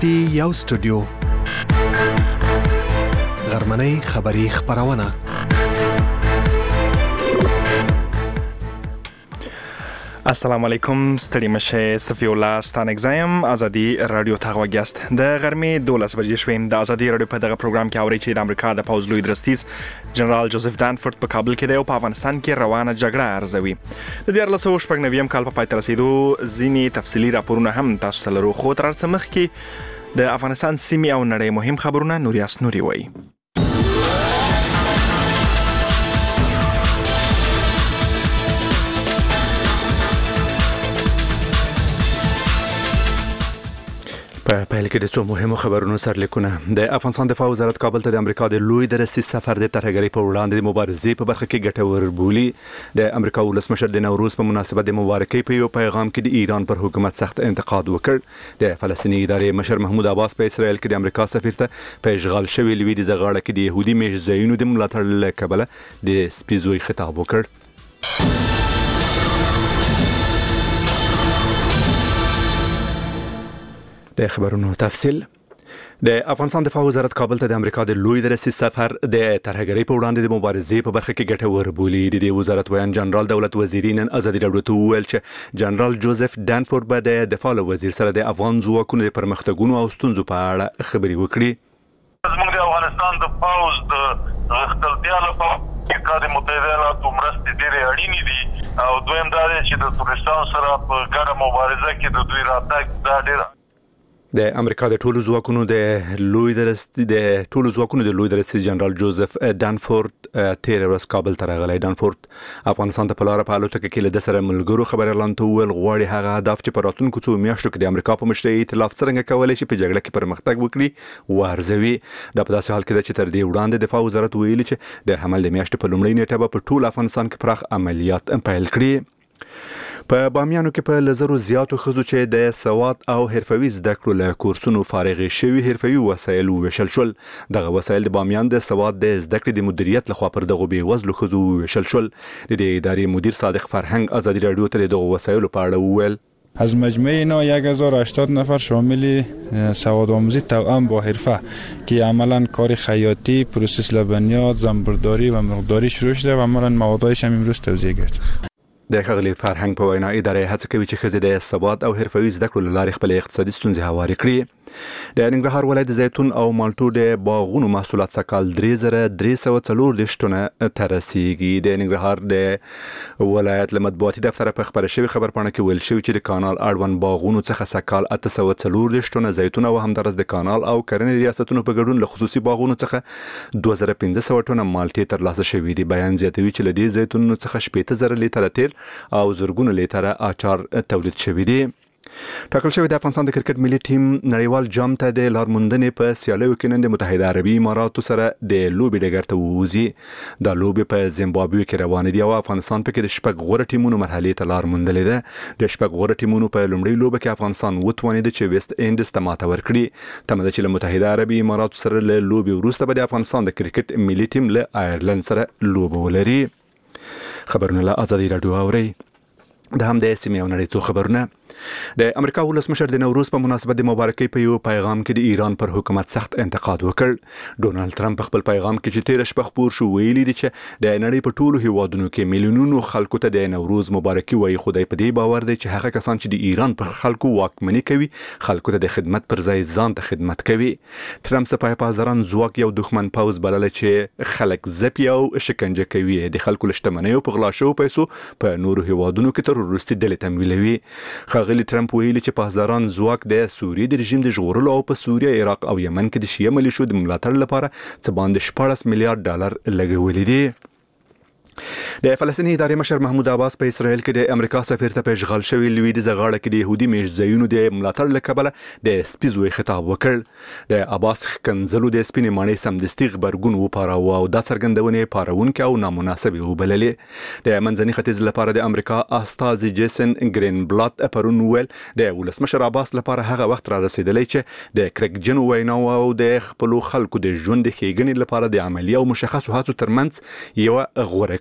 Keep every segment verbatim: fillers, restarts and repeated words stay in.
پی یو سټوډیو غرمنۍ خبری خبرونه السلام علیکم ستړي مشه صفی الله ستانګزایم ازادي رادیو ته غوښتل د غرمې دولس بجې شوې د ازادي رادیو په دغه پروګرام کې اوري چې د امریکا د پوز لوی درستیز جنرال جوزف ډانفورد په کابل کې د په افغانستان کې روانه جګړه ارزوي د دیار لسو شپږ نویم کال په پای ته رسیدو ځینې تفصیلي راپورونه هم تاسو ته لرو خو تر څه مخکې د افغانستان سیمې او نړۍ مهم خبرونه نوریاس نوري وایي په پیل کې د څو مهمو خبرونو سرلیکونه د افغانستان دفاع وزارت کابل ته د امریکا د لوی درستي سفر د ترهګرۍ په وړاندې د مبارزې په برخه کې ګټور بولي د امریکا ولسمشر د نوروز په مناسبت د مبارکۍ په یو پیغام کې د ایران پر حکومت سخت انتقاد وکړ د فلسطیني ادارې مشر محمود عباس په اسرائیل کې د امریکا سفیر ته په اشغال شوی لویدیځ غاړه کې د يهودي میشځایونو د ملاتړ له کبله د سپیزوي خطاب وکړ. د خبرونو تفصیل د افغانستان دفاع وزارت کابل ته د امریکا د لوی درستي سفر د ترهګرۍ په وړاندې د مبارزې په برخه کې ګټور بولي. د دې وزارت ویان جنرال دولت وزیری نن ازادي راډیو ته وویل چې جنرال جوزف ډانفورد به د دفاع وزیر سره د افغان ځواکونو د پرمختګونو او ستونزو په اړه خبرې وکړي. زموږ د افغانستان د پوز د غښتلتیا لپاره د متحده ایالاتو مرستې ډېرې اړینې دي او دویم دا دی چې د ترکستان سره په ګډه مبارزه کې د دوی راتګ دا ډېر د امریکا د ټولو ځواکونو د لوی درستي د ټولو ځواکونو د لوی درستي جنرال جوزف ډانفورد تیر ورځ کابل ته راغلی. ډانفورد افغانستان ته په لار په الوتکه کې له د سره ملګرو خبر اعلان ته ویل غواړي هغه هدف چې په راتلونکو څو میاشتو کې د امریکا په مشرۍ ائتلاف څنګه کولای شي په جګړه کې پرمختګ وکړي وارزوي. دا په داسې حال کې ده چې تر دې وړاندې دفاع وزارت ویلي چې د حمل د میاشتې په لومړۍ نیټه به په ټول افغانستان کې پراخ عملیات پیل کړي. په بامیانو کې په لزرو زیاتو ښځو چې د سواد او حرفوي زده کړو له کورسونو فارغ شوي حرفوي وسایل وویشل شول. دغه وسایل د بامیان د سواد د زده کړې د مدیریت لخوا پر دغه بېوزلو ښځو وویشل شول. د دې ادارې مدیر صادق فرهنګ ازادي راډیو ته دغه وسایل په اړه وویل. از مجموعه اینا هزار و هشتاد نفر شامل سواد آموزی توأم با حرفه که عملا کار خیاطی، پروسس لبنیات، زنبورداری و مرغداری شروع شده و عملا موادهایش هم امروز توزیع گرفت. د ښاغلي فرهنګ په وینا ادارې هڅه کوي چې ښځې د ثبات او حرفوي زده کړو له لارې خپل اقتصادي ستونزې هوارې کړي. د ننګرهار ولایت د زیتون او مالټو د باغونو محصولات سږ کال درې زره درې سوه څلور ټنه ته رسیږي. د ننګرهار د ولایت له مطبوعاتي دفتره په خبره شوې خبرپاڼه کې ویل شوي چې د کانال اړوند باغونو څخه سږ کال اته سوه څلور ټنه زیتون او همدارس د کانال او کرنې ریاستونو په ګډون له خصوصي باغونو څخه دوه زره پنځه سوه ټنه مالټې ترلاسه شوې دي. بیان زیاتوي چې له دې زیتونونو څخه شپېته زره لیتره تیل او زرګونه لیتره اچار تولید شوی دی. ټاکل شوی د افغانستان د کرکټ ملي ټیم نړیوال جام ته د لارموندنې په سیالیو کې نن د متحده عربي اماراتو سره د لوبې ډګر ته ووځي. دا لوبې په زیمبابوې کې روانې دي او افغانستان پکې د شپږ غوره ټیمونو مرحلې ته لار موندلې ده. د شپږ غوره ټیمونو په لومړۍ لوبه کې افغانستان وتوانید چې ویسټ انډیز ته ماته ورکړي. تمه ده چې له متحده عربي اماراتو سره له لوبې وروسته به د افغانستان د کرکټ ملي ټیم له آیرلند سره لوبه ولري. خبرونه له ازادي راډیو اوري. د هم د سیمې او نړۍ څو خبرونه. د امریکا ولسمشر د نوروز په مناسبت د مبارکۍ په یو پیغام کې د ایران پر حکومت سخت انتقاد وکړ. ډونالد ټرمپ په خپل پیغام کې چې تیر شپه خپور شو ویلي دي چې د نړۍ په ټولو هیوادونو کې میلیونونو خلکو ته د نوروز مبارکي وایي. خدای په دې باور دی چې هغه کسان چې د ایران پر خلکو واکمني کوي خلکو ته د خدمت پر ځای ځان ته خدمت کوي. ټرمپ سپاه پاسداران ځواک یو دښمن پوز بلل چې خلک ځپي او شکنجه کوي. د خلکو له شتمنیو په غلا شوو پیسو په نورو هیوادونو کې تروریستي ډلې تمویلوي. ښاغلي ټرمپ ویلي چې پاسداران ځواک د سوریې د رژیم د ژغورلو او په سوریه، عراق او یمن کې د شیعه ملیشو د ملاتړ لپاره څه باندې شپاړس میلیارډ ډالر لګولي دي. د فلسطیني ادارې مشر محمود عباس په اسرائیل کې د امریکا سفیر ته په اشغال شوی لویدیځ غاړه کې د يهودي میشځایونو د ملاتړ له کبله د سپیزوي خطاب وکړ. د عباس کنزلو د سپینې ماڼۍ سمدستي غبرګون وپاراوه او دا څرګندونې پارونکې او نامناسبې وبللې. د منځني ختیځ لپاره د امریکا استازي جیسن ګرین بلاټ پرون ویل د ولسمشر عباس لپاره هغه وخت را رسیدلی چې د کرکجن ویناو او د خپل خلکو د ژوند ښېګڼې لپاره د عملی او مشخصو هڅو ترمنځ یو غوره کړي.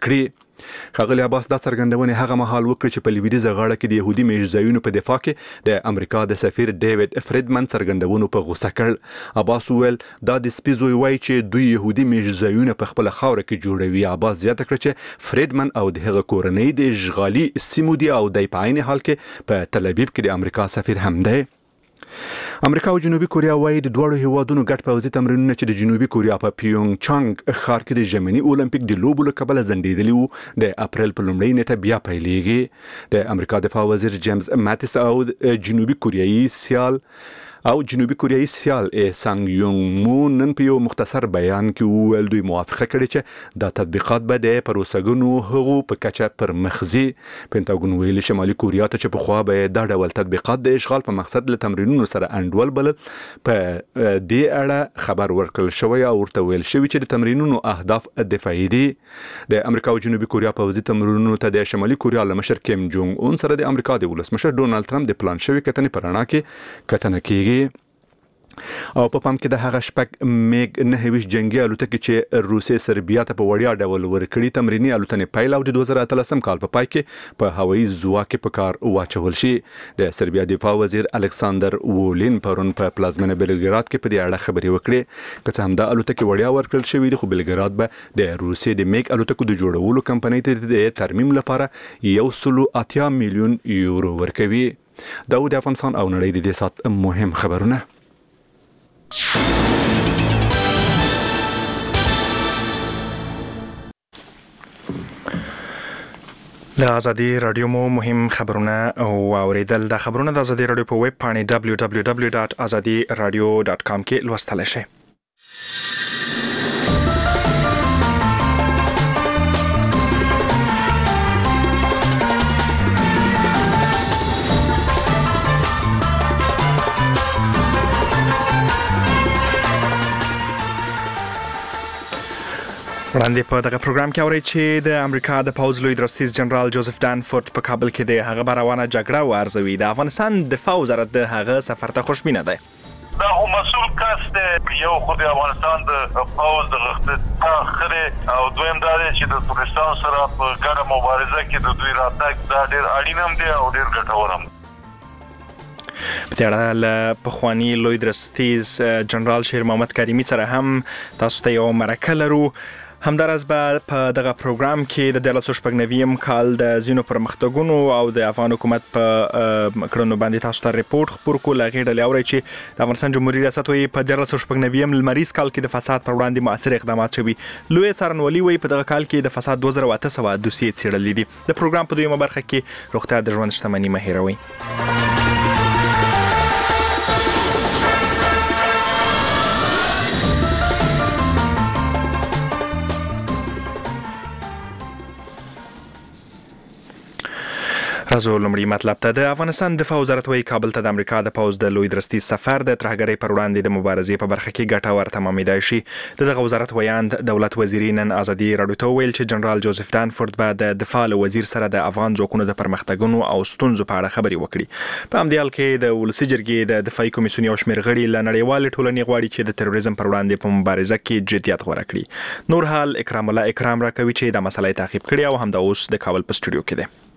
کړې. ښاغلي عباس دا څرګندونې هغه مهال وکړې چې په لویدیځه غاړه کې د یهودي میشځایونو په دفاع کې د امریکا د سفیر ډیوډ فریدمن څرګندونو په غوسه کړ. عباس وویل دا د سپي زوی وایي چې دوی یهودي میشځایونه په خپله خاوره کې جوړوي. عباس زیاته کړه چې فریدمن او د هغه کورنۍ د اشغالي سیمو دي او د په عین حال کې په تل ابیب کې د امریکا سفیر هم دی. امریکا او جنوبي کوریا وايي د دوړو هیوادونو ګډ پوځي تمرینونه چې د جنوبي کوریا په پیونګ چانګ ښار کې د ژمني اولمپیک د لوبو له کبله ځنډېدلي وو د اپریل په لومړۍ نیټه بیا پیلېږي. د امریکا دفاع وزیر جیمز ماتیس او جنوبي کوریایي سیال او جنوبي کوریایي سیال سانګ یونګ مو نن په یو مختصر بیان کې وویل دوی موافقه کړې چې دا تطبیقات به د پروسهګونو هغو په کچه پر مخ ځي. پینټاګون ویلي شمالي کوریا ته چې پخوا به دا ډول تطبیقات د اشغال په مقصد له تمرینونو سره انډول بلل په دې اړه خبر ورکړل شوی او ورته ویل شوی چې د تمرینونو اهداف دفاعي دي. د امریکا او جنوبي کوریا پوځي تمرینونو ته د شمالي کوریا له مشر کیم جونګ اون سره د امریکا د ولسمشر ډونالد ټرمپ د پلان شوی کتنې په رڼا کې کتنه کیږي. او په پام کې د هغه شپږ میګ نهه ویشت جنگي الوتکې چې روسیې سربیا ته په وړیا ډول ورکړي تمرینی الوتنې پیل او د دوه زره اتلسم کال په پای کې په هوایي ځواک کې په کار واچول شي. د سربیا دفاع وزیر الکساندر وولین پرون په پلازمینه بلګراد کې په دې اړه خبرې وکړې. که څه هم دا الوتکې وړیا ورکړل شوې دي خو بلګراد به د روسیې د میګ الوتکو د جوړولو کمپنۍ ته د ترمیم لپاره یو سل اتیا میلیون یورو ورکوي. دا د افغانستان او نړۍ د دې سات مهم خبرونه. له ازادي رادیو مو مهم خبرونه او اوریدل. د خبرونه د ازادي رادیو په ویب پاڼې دبلیو دبلیو دبلیو ډاټ ازادي رادیو ډاټ کام کې لوستلی شئ. وړاندې په دغه پروګرام کې اورئ چې د امریکا د پوځ لوی درستیز جنرال جوزف دانفورد په کابل کې د هغه روانه جګړه وارزوي. د افغانستان دفاع وزارت د هغه سفر ته خوشبینه دی. دا هم مسؤل کس دی یو خو د افغانستان د پوځ د غښتلتیا ښه او دویم دا دی چې د ترکستان سره په ګډه مبارزه کې د دوی راتګ دا ډېر اړین هم دی او ډېر ګټور هم دی. په دې اړه له پخواني لوی درستیز جنرال شیر محمد کریمي سره هم تاسو ته یو مرکه لرو. همدارس به په دغه پروګرام کې د دیارلس شپږ نویم کال د ځینو پرمختګونو او د افغان حکومت په کړنو باندې تاسو ته ریپورت خپور کول. هغې ډلې اورئ چې د افغانستان جمهوري ریاست وایي په دیارلس شپږ نویم لمریز کال کې د فساد پر وړاندې مؤثر اقدامات شوي. لوی څارنوالي وایي په دغه کال کې د فساد دوه زره اته سوه دوسیې څېړلې دي. د پروګرام په دویمه برخه کې روغتیا د ژوند شتمني مه هېروئ. راځو لومړی مطلب ته. د افغانستان دفاع وزارت وايي کابل ته د امریکا د پوځ د لوی درستیز سفر د ترهګرۍ پر وړاندې د مبارزې په برخه کې ګټور تمامېدای شي. د دغه وزارت ویاند دولت وزیري نن ازادي راډیو ته ویل چې جنرال جوزف دانفورد به د دفاع وزیر سره د افغان ځواکونو د پرمختګونو او ستونزو په اړه خبرې وکړي. په همدې حال کې د ولسي جرګې د دفاعي کمیسیون یو شمېر غړي له نړیوالې ټولنې غواړي چې د تروریزم پر وړاندې په مبارزه کې جدیت غوره کړي. نور حال اکرام الله اکرام راکوي چې دا مسله تعقیب کړي او همدا اوس د کابل په سټوډیو کې دی.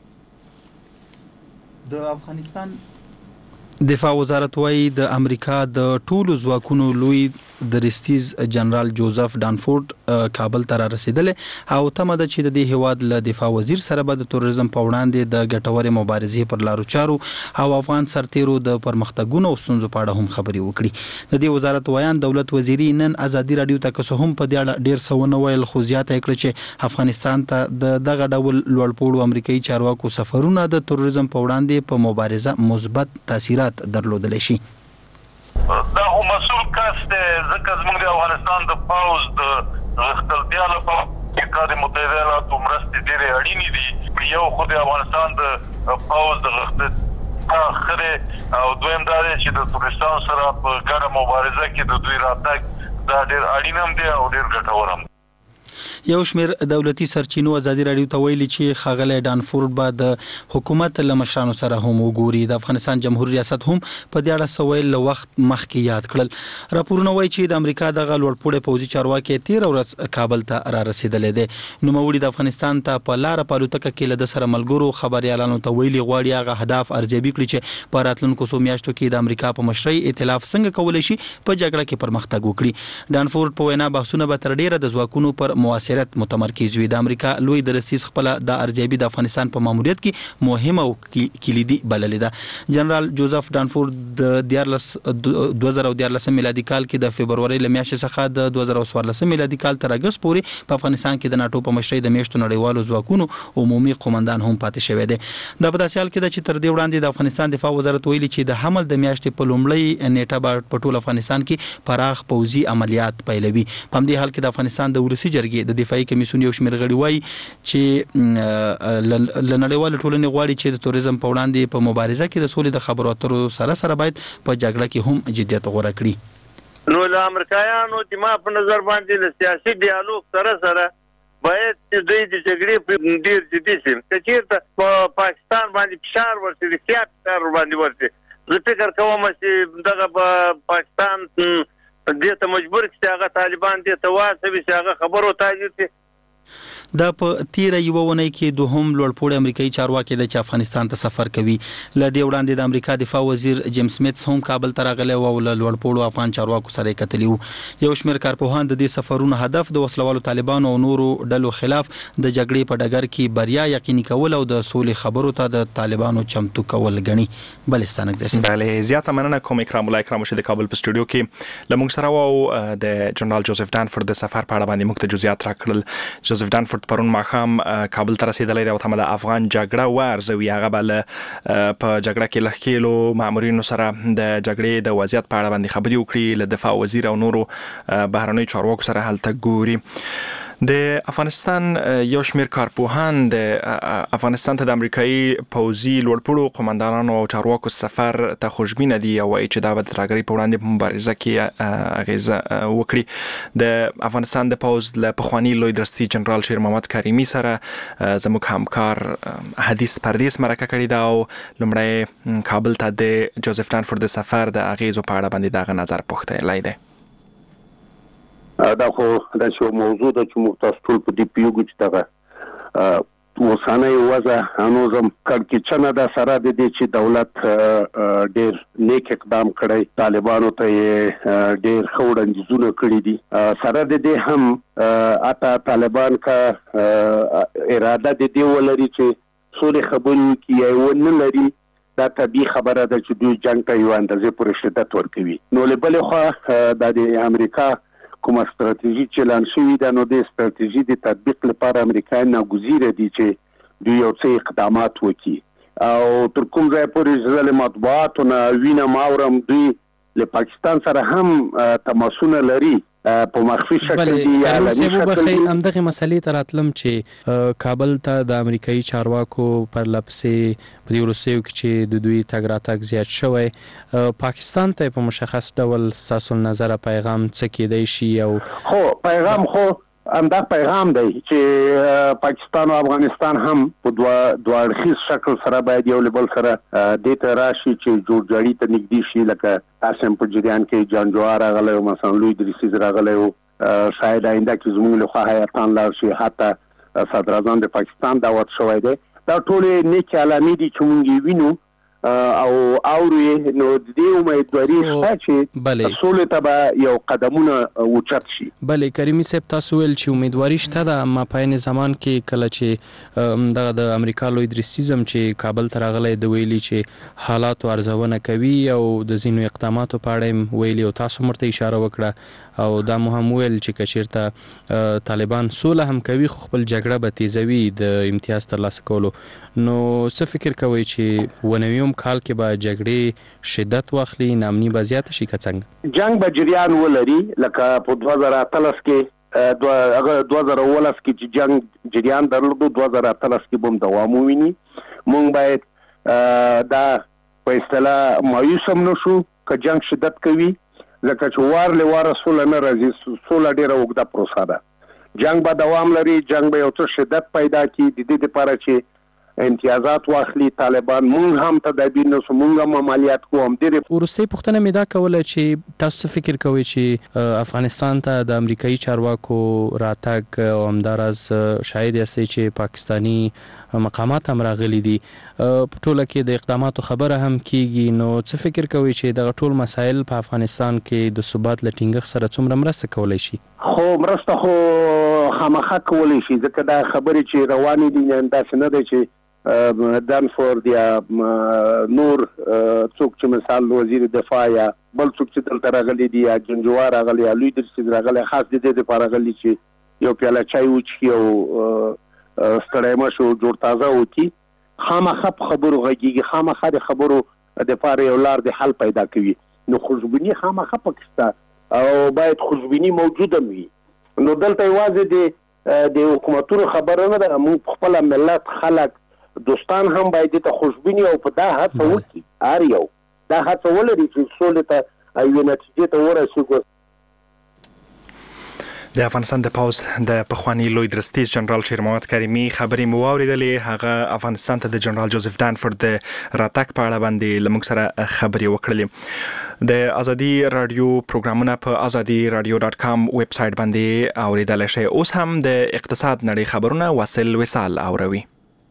د افغانستان دفاع وزارت وايي د امریکا د ټولو ځواکونو لوی درستیز جنرال جوزف دانفورد کابل ته را رسیدلې او تمه ده چې د دې هیواد له دفاع وزیر سره به د تروریزم په وړاندې د ګټورې مبارزې پر لارو چارو او افغان سرتیرو د پرمختګونو او ستونزو په اړه هم خبرې وکړي. د دې وزارت ویان دولت وزیري نن ازادي راډیو ته که هم په دې اړه ډیر څه ونه ویل خو زیاته کړه چې افغانستان ته د دغه ډول لوړپوړو امریکایي چارواکو سفرونه د تروریزم په وړاندې په مبارزه مثبت تاثیرات درلودلی شي. دا هم مسؤل کس دی ځکه زموږ د افغانستان د پوځ د غښتلتیا لپاره امریکا د متحده ایالاتو مرستې ډېرې اړینې دي. یو خو د افغانستان د پوځ د غښتلتیا ښه دی او دویم دا دی چې د ترکستان سره په ګډه مبارزه کې د دوی راتګ دا ډېر اړین هم دی او ډېر ګټور هم دی. یو شمېر دولتي سرچینو ازادي راډیو ته ویلي چې ښاغلی ډانفورد به د حکومت له مشرانو سره هم وګوري. د افغانستان جمهوریت ریاست هم په دې اړه څه ویل له وخت مخکې یاد کړل. راپورونه وایي چې د امریکا دغه لوړپوړی پوځي چارواکي تېره ورځ کابل ته را رسېدلی دی. نوموړي د افغانستان ته په لاره په الوتکه کې له ده سره ملګرو خبریالانو ته ویلي غواړي هغه اهداف ارزیابي کړي چې په راتلونکو څو میاشتو کې د امریکا په مشرۍ ائتلاف څنګه کولی شي په جګړه کې پرمختګ وکړي. ډانفورد په وینا بحثونه به تر ډیره د ځواکونو پر موثریت متمرکز وي. د امریکا لوی درستیز خپل د ارزیابي د افغانستان په ماموریت کې مهمه او کلیدي بللې ده. جنرال جوزف ډانفورد د دوه زره دیارلس میلادي کال کې د فبرورۍ له میاشتې څخه د دوه زره څوارلس میلادي کال تر اګست پورې په افغانستان کې د ناټو په مشرۍ د میاشتو نړیوالو ځواکونو عمومي قومندان هم پاتې شوی دی. دا په داسې حال کې ده چې تر دې وړاندې د افغانستان دفاع وزارت ویلي چې د حمل د میاشتې په لومړۍ نیټه به په ټول افغانستان کې پراخ پوځي عملیات پیلوي. په همدې حال کې د افغانستان د ولسي جرګې د دفاعي کمیسیون یو شمېر غړي وایي چې له نړیوالې ټولنې غواړي چې د توریزم په وړاندې په مبارزه کې د سولې د خبرو اترو سره سره باید په جګړه کې هم جدیت غوره کړي. نو له امریکایانو چې ما په نظر باندې له سیاسي ډیالوګ سره سره باید چې دوی د جګړې په ډیر جدي شي. که چېرته په پاکستان باندې فشار ورشي، رښتیا فشار باندې ورشي، زه فکر کوم چې دغه په پاکستان دې ته مجبور کړي چې هغه طالبان دې ته واچوي چې هغه خبرو تاجر کړي. دا په تیره یوه اونۍ کې دوهم لوړپوړی امریکایي چارواکی دی چې افغانستان ته سفر کوي. له دې وړاندې د امریکا دفاع وزیر جیمز میتس هم کابل ته راغلی و او له لوړپوړو افغان چارواکو سره یې کتلي وو. یو شمېر کارپوهان د دې سفرونو هدف د وسلوالو طالبانو او نورو ډلو خلاف د جګړې په ډګر کې بریا یقیني کول او د سولې خبرو ته د طالبانو چمتو کول ګڼي. بلستان اگزیسي بله زیاته مننه کوم اکرام الله اکرام شه د کابل په سټوډیو کې لمونږ سره وو د جنرال جوزف ډانفورد د سفر په اړه باندې موږ ته جزئیات راکړل. جوزف ډانفورد پرون ماښام کابل ته رسیدلی دی او تمه د افغان جګړه وارزوي. هغه به په جګړه کې له ښکېلو مامورینو سره د جګړې د وضعیت په اړه باندې خبرې وکړي، له دفاع وزیر او نورو بهرنیو چارواکو سره هلته ګوري. د افغانستان یو شمېر کارپوهان د افغانستان ته د امریکایي پوځي لوړپوړو قومندانانو او چارواکو سفر ته خوشبینه دي او وایي چې دا به د ترهګرۍ په وړاندې په مبارزه کې اغیزه وکړي. د افغانستان د پوځ له پخواني لوی درستي جنرال شیر محمد کریمي سره زموږ همکار حدیث پردیس مرکه کړې ده او لومړی کابل ته د جوزف ډانفورد د سفر د اغیزو په اړه باندې دغه نظر پوښتلی دی. دا خو دا چې موضوع ده چې موږ تاسو ټول په دې پوهېږو چې دغه اوسنۍ وضع هنوزم کړکېچنه ده سره د دې چې دولت ډېر نیک اقدام کړی، طالبانو ته یې ډېر ښه وړاندیزونه کړي دي. سره د دې هم حتی طالبان که اراده د دې ولري چې سولې خبرې وکړي یا یې ونه لري، دا طبیعي خبره ده چې دوی جنګ ته یو اندازې پورې شدت ورکوي. نو له بلې خوا دا د امریکا کومه ستراتیژي چې اعلان شوې ده، نو د ستراتیژي د تطبیق لپاره امریکایان ناګزیره دي چې دوی یو څه اقدامات وکړي. او تر کوم ځای پورې زه له مطبوعاتو نه وینم اورم دوی له پاکستان سره هم تماسونه لري په مخفي شکل دي یا علني شکل دي. همدغه مسلې ته راتلم چې کابل ته د امریکایي چارواکو پرلپسې په دې وروستیو کې چې د دوی تګ راتګ زیات شوی، پاکستان ته په مشخص ډول ستاسو نظره پیغام څه کیدی شي؟ او خو پیغام خو همدا پیغام دی چې پاکستان او افغانستان هم په دوه دوه اړخیز شکل سره باید یو له بل سره دې ته راشي چې جوړجاړي ته نږدې شي. لکه تاسو په جریان کې جان جوهر راغلی او مثلا لوی درسیز راغلی او شاید آینده کې زموږ له خوا هیاتان لاړ شي، حتی صدر اعظم د پاکستان دعوت شوی دی. دا ټولې نیک علامې دي چې موږ یې وینو او اوري. نو د دې امیدواري شته چې سولې ته به یو قدمونه اوچت شي. بلې کریمي صاحب تاسو ویل چې امیدواري شته ده، اما په عین زمان کې کله چې دغه د امریکا لوی درستیزم چې کابل ته راغلی د ویلي چې حالاتو ارزونه کوي او د ځینو اقداماتو په اړه یې ویلي او تاسو مرته اشاره وکړه او دا مو هم ویل چې که چېرته طالبان سوله هم کوي خو خپل جګړه به تیزوي د امتیاز ترلاسه کولو. نو څه فکر کوئ چې ونویم کال کې به جګړې شدت واخلي، نامني به زیاته شي که څنګه؟ جنګ به جریان ولري. لکه په دوه زره اتلس کې هغه دوه زره اوولس کې چې جنګ جریان درلود، دوه زره اتلس کې به هم دوام وویني. موږ باید دا په اصطلاح مایوس هم نه شو که جنګ شدت کوي، ځکه چې وار له واره سوله نه راځي. سوله ډېره اوږده پروسه ده. جنگ به دوام لري، جنگ به یو څه شدت پیدا کړي، د دې لپاره چې امتیازات واخلي طالبان، مونږ هم تدابیر نسو، مونږ هم عملیات کوو. هم ډېرې ورسته پوښتنه مې دا کوله چې تاسو فکر کوئ چې افغانستان ته د امریکایي چارواکو راتګ او همداراز شاید یاستئ چې پاکستانی مقامات هم راغلي دي په ټوله کې د اقداماتو خبره هم کیږي، نو څه فکر کوئ چې دغه ټول مسایل په افغانستان کې د ثبات له ټینګښت سره څومره مرسته کولی شي؟ خو مرسته خو خامخا کولی شي، ځکه دا خبرې چې روانې دي داسې نه دی چې دانفورد یا نور څوک چې مثال وزیر دفاع یا بل څوک چې دلته راغلي دي یا جنجوار راغلي یا لوی درسي راغلي، خاص د دې لپاره راغلي چې یو پیاله چای وڅښي او ستړی مشو جوړ تازه وکړي. خامخا په خبرو غږیږي، خامخا د خبرو دپاره یو لار د حل پیدا کوي. نو خوشبیني خامخا پکې او باید خوشبیني موجوده وي. نو دلته یوازې د حکومتونو خبره نه ده، موږ خپل ملت خلک دوستان هم باید ته خوشبینی او په دا هڅه وکړي، هر یو دا هڅه ولري چې سولې ته او نتیجې ته ورسېږو. د افغانستان د پوز د پخوانی لوی درستیز جنرال شیر محمد کریمي خبرې مو واوریدلې. هغه افغانستان ته د جنرال جوزف دانفورد د راتګ په اړه باندې لمږ سره خبرې وکړلې. د ازادي رادیو پروګرامونه په ازادي رادیو ډاټ کام ویب سټ باندې اوریدل شي. اوس هم د اقتصاد نړۍ خبرونه واصل وصال اوروي.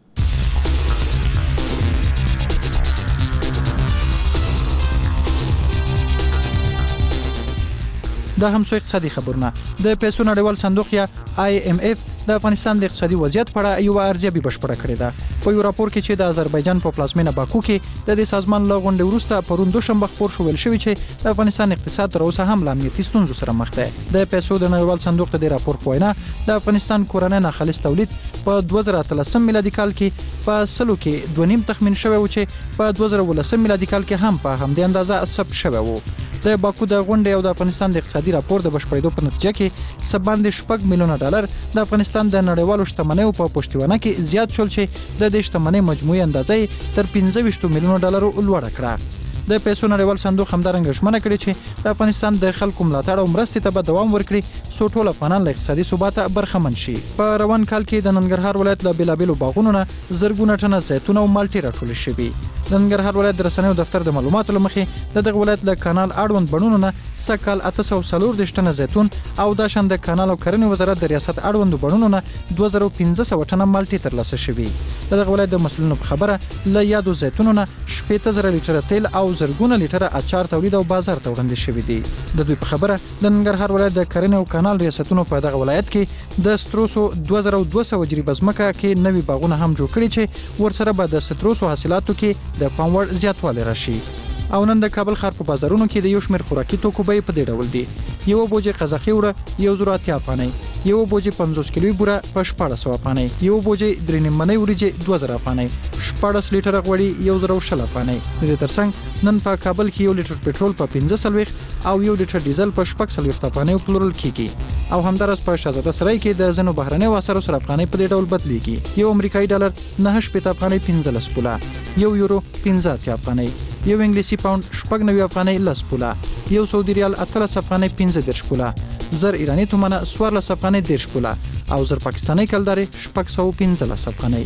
دا هم څو اقتصادي خبرونه. د پیسو نړیوال صندوق یا آی ایم اف د افغانستان د اقتصادي وضعیت په اړه یو ارزیابي بشپړه کړې ده. په یو راپور کې چې د آذربایجان په پلازمینه باکو کې د دې سازمان له غونډې وروسته پرون دوشنبه خبر شو، ویل شوی چې د افغانستان اقتصاد تر اوسه هم له امنیتي ستونزو سره مخ دی. د پیسو د نړیوال صندوق د راپور په وینا د افغانستان کورنۍ ناخالص تولید په دوه زره اتلسم میلادي کال کې په سلو کې دوه نیم تخمین شوی و چې په دوه زره ولسم میلادي کال کې هم په همدې اندازه ثبت شوی و. د باکو د غونډې او د افغانستان د اقتصادي راپور د بشپړېدو په نتیجه کې سباند شپږ میلیونه ډالر د افغانستان د نړیوالو شتمنیو په پښتیونه کې زیات شول چې د دې شتمنۍ مجموعي اندازې تر پنځه ویشت میلیونه ډالر لوړه کړه. د پیسو نړیوال صندوق همدارنګه ژمنه کړې چې د افغانستان د خلکو ملاتړ او مرستې ته به دوام ورکړي څو ټول افغانان له اقتصادي ثبات برخمن شي. په روان کال کې د ننګرهار ولایت له بیلابیلو باغونو نه زرګونه ټنه زیتون او مالټې راټول شوي. د ننګرهار ولایت د رسنیو دفتر د معلوماتو لمخې د دغه ولایت له کانال اړوند بڼونو نه سکهال اته سوه څلور دېرش ټنه زیتون او د شان د کانال او کرنې وزارت د ریاست اړوند بڼونو نه دوه زره پنځه سوه ټنه مالټې ترلاسه شوي. د دغه ولایت د مسؤلینو په خبره له یادو زیتونو نه شپېته زره لیټره تیل او زرګونه لیټره اچار تولید او بازار ته وړاندې شوي دي. د دوی په خبره د ننګرهار ولایت د کرنې او کانال ریاستونو په دغه ولایت کې د ستروسو دوه زره دوه سوه جریبه ځمکه کې نوي باغونه هم جوړ کړي چې ورسره به د ستروسو حاصلاتو کې د پام وړ زیاتوالی راشي. او نن د کابل ښار په بازارونو کې د یو شمېر خوراکي توکو بیې په دې ډول دي: یو بوجي قزاقي وړه یو زره اتیا افغانۍ، یو بوجي پنځوس کیلوي بوره په شپاړس سوه افغانۍ، یو بوجي درې نیممنۍ وریجې دوه زره افغانۍ، شپاړس لیټره غوړي یو زره شل افغانۍ. د دې ترڅنګ نن په کابل کې یو لیټر پټرول په پنځه څلوېښت او یو لیټر ډیزل په شپږ څلوېښت افغانۍ پلورل کیږي. او همدارس په شهزاده سرای کې د ځینو بهرنیو اسعارو سره افغانۍ په دې ډول بدلیږي: یو امریکایي ډالر نهه شپېته افغانۍ پنځلس پوله، یو یورو پنځه اتیا افغانۍ، یو انګلیسي پاوند شپږ نوي افغانۍ لس پوله، یو سعودي ریال اتلس افغانۍ پنځه دېرش پوله، زر ایراني تومنه څوارلس افغانۍ دېرش پوله او زر پاکستاني کلدارې شپږ سوه پنځلس افغانۍ.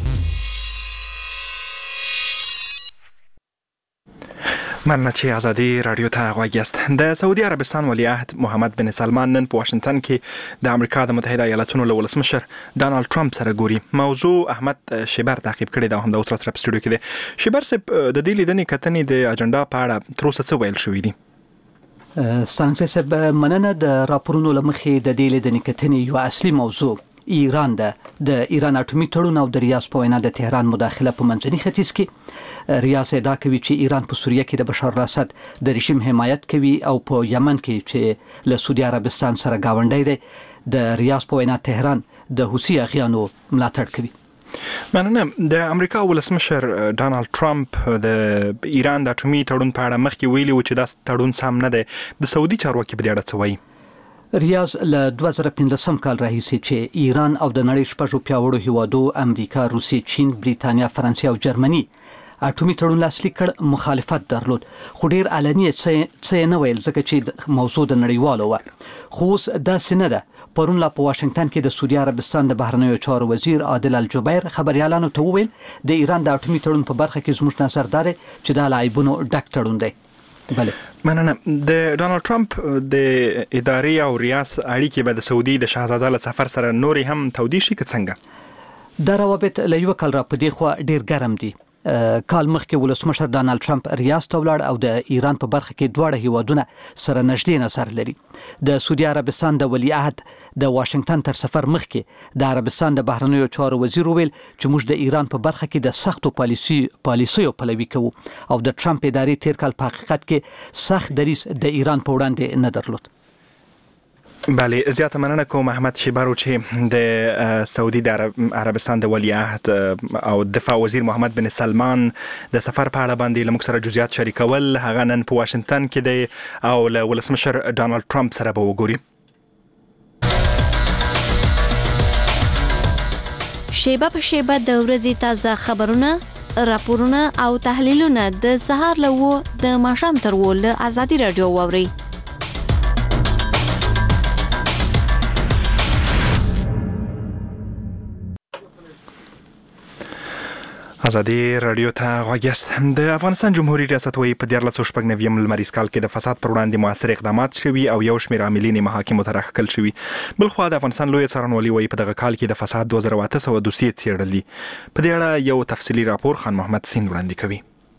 مننه چې ازادي رادیو ته غوږ یاست. د سعودي عربستان ولیعهد محمد بن سلمان نن په واشنگټن کې د امریکا د متحده ایالاتونو له ولسمشر ډانلډ ټرمپ سره ګوري. موضوع احمد شیبر تعقیب کړی دا هم د اوس سره په سټوډیو کې دی. شیبر صاحب، د دې لیدنې کتنې د اجنډا په اړه تر اوسه څه ویل شوي دي؟ څنګه صاحب، مننه. د راپورونو لمخې د دې لیدنې کتنې یو اصلي موضوع ایران ده. د ایران اټومي تړون او د ریاض په وینا د تهران مداخله په منځني ختیځ کې. ریاض ادعا کوي چې ایران په سوریه کې د بشار الاسد د رژیم حمایت کوي او په یمن کې چې له سعودي عربستان سره گاونډی دی، د ریاض په وینا تهران د حوثي اغیانو ملاتړ کوي. مننه. د امریکا ولسمشر ډانلډ ټرمپ د ایران د اټومي تړون په اړه مخکې ویلي و چې دا تړون سم نه دی. د سعودي چارواکي په دې اړه څه وایي؟ ریاض له دوه زره پنځلسم کال راهیسې چې ایران او د نړۍ شپږو پیاوړو هیوادو امریکا، روسیې، چین، بریتانیا، فرانسې او جرمني اټومي تړون لاسلیک کړ مخالفت درلود، خو ډیر علني څه نه ویل ځکه چې موضوع د نړیوالو و. خو اوس داسې نه ده. پرون لا په واشنگټن کې د سعودي عربستان د بهرنیو چارو وزیر عادل الجبیر خبريالانو ته وویل د ایران د اټومي تړون په برخه کې زموږ نظر دار چې د لایبونو ډک تړون دی. بله مننه. د ډانلډ ټرمپ د ادارې او ریاست اړیکې به د سعودي د شاهزاده له سفر سره نورې هم تودې شي که څنګه؟ دا روابط له یو کال را په دې خوا ډیر ګرم دي. کال مخکې ولسمشر ډانلډ ټرمپ ریاست ته ولاړ او د ایران په برخه کې دواړه هیوادونه سره نږدې نظر لري. د سعودي عربستان د ولیعهد د واشنگټن تر سفر مخکې د عربستان د بهرنیو چارو وزیر ویل چې موږ د ایران په برخه کې د سختو پالیسي پالیسیو پلوي کوو او د ټرمپ ادارې تیر کال په حقیقت کې سخت دریځ د ایران په وړاندې نه درلود. بله، زیاته مننه کوم احمد شیبارو چې د سعودي د عربستان د ولیعهد او دفاع وزیر محمد بن سلمان د سفر په اړه باندې له موږ سره جزئیات شریکول. هغه نن په واشنگټن کې دی او له ولسمشر ډانلډ ټرمپ سره به وګوري. شیبه په شیبه د ورځې تازه خبرونه، راپورونه او تحلیلونه د سهار له و د ماښام تر و له ازادي رادیو واوري. ازادي رادیو ته غوږ یاست. د افغانستان جمهوریت ریاست وايي په دیارلس او شپږ نویم لمریز کال کې د فساد پر وړاندې موثر اقدامات شوي او یو شمېر عاملین محاکمو ته راښکل شوي. بلخوا د افغانستان لوی څارنوالي وايي په دغه کال کې د فساد دوه زره اته سوه دوسیې څېړل دي. په دې اړه یو تفصیلي راپور خان محمد سین وړاندې کوي.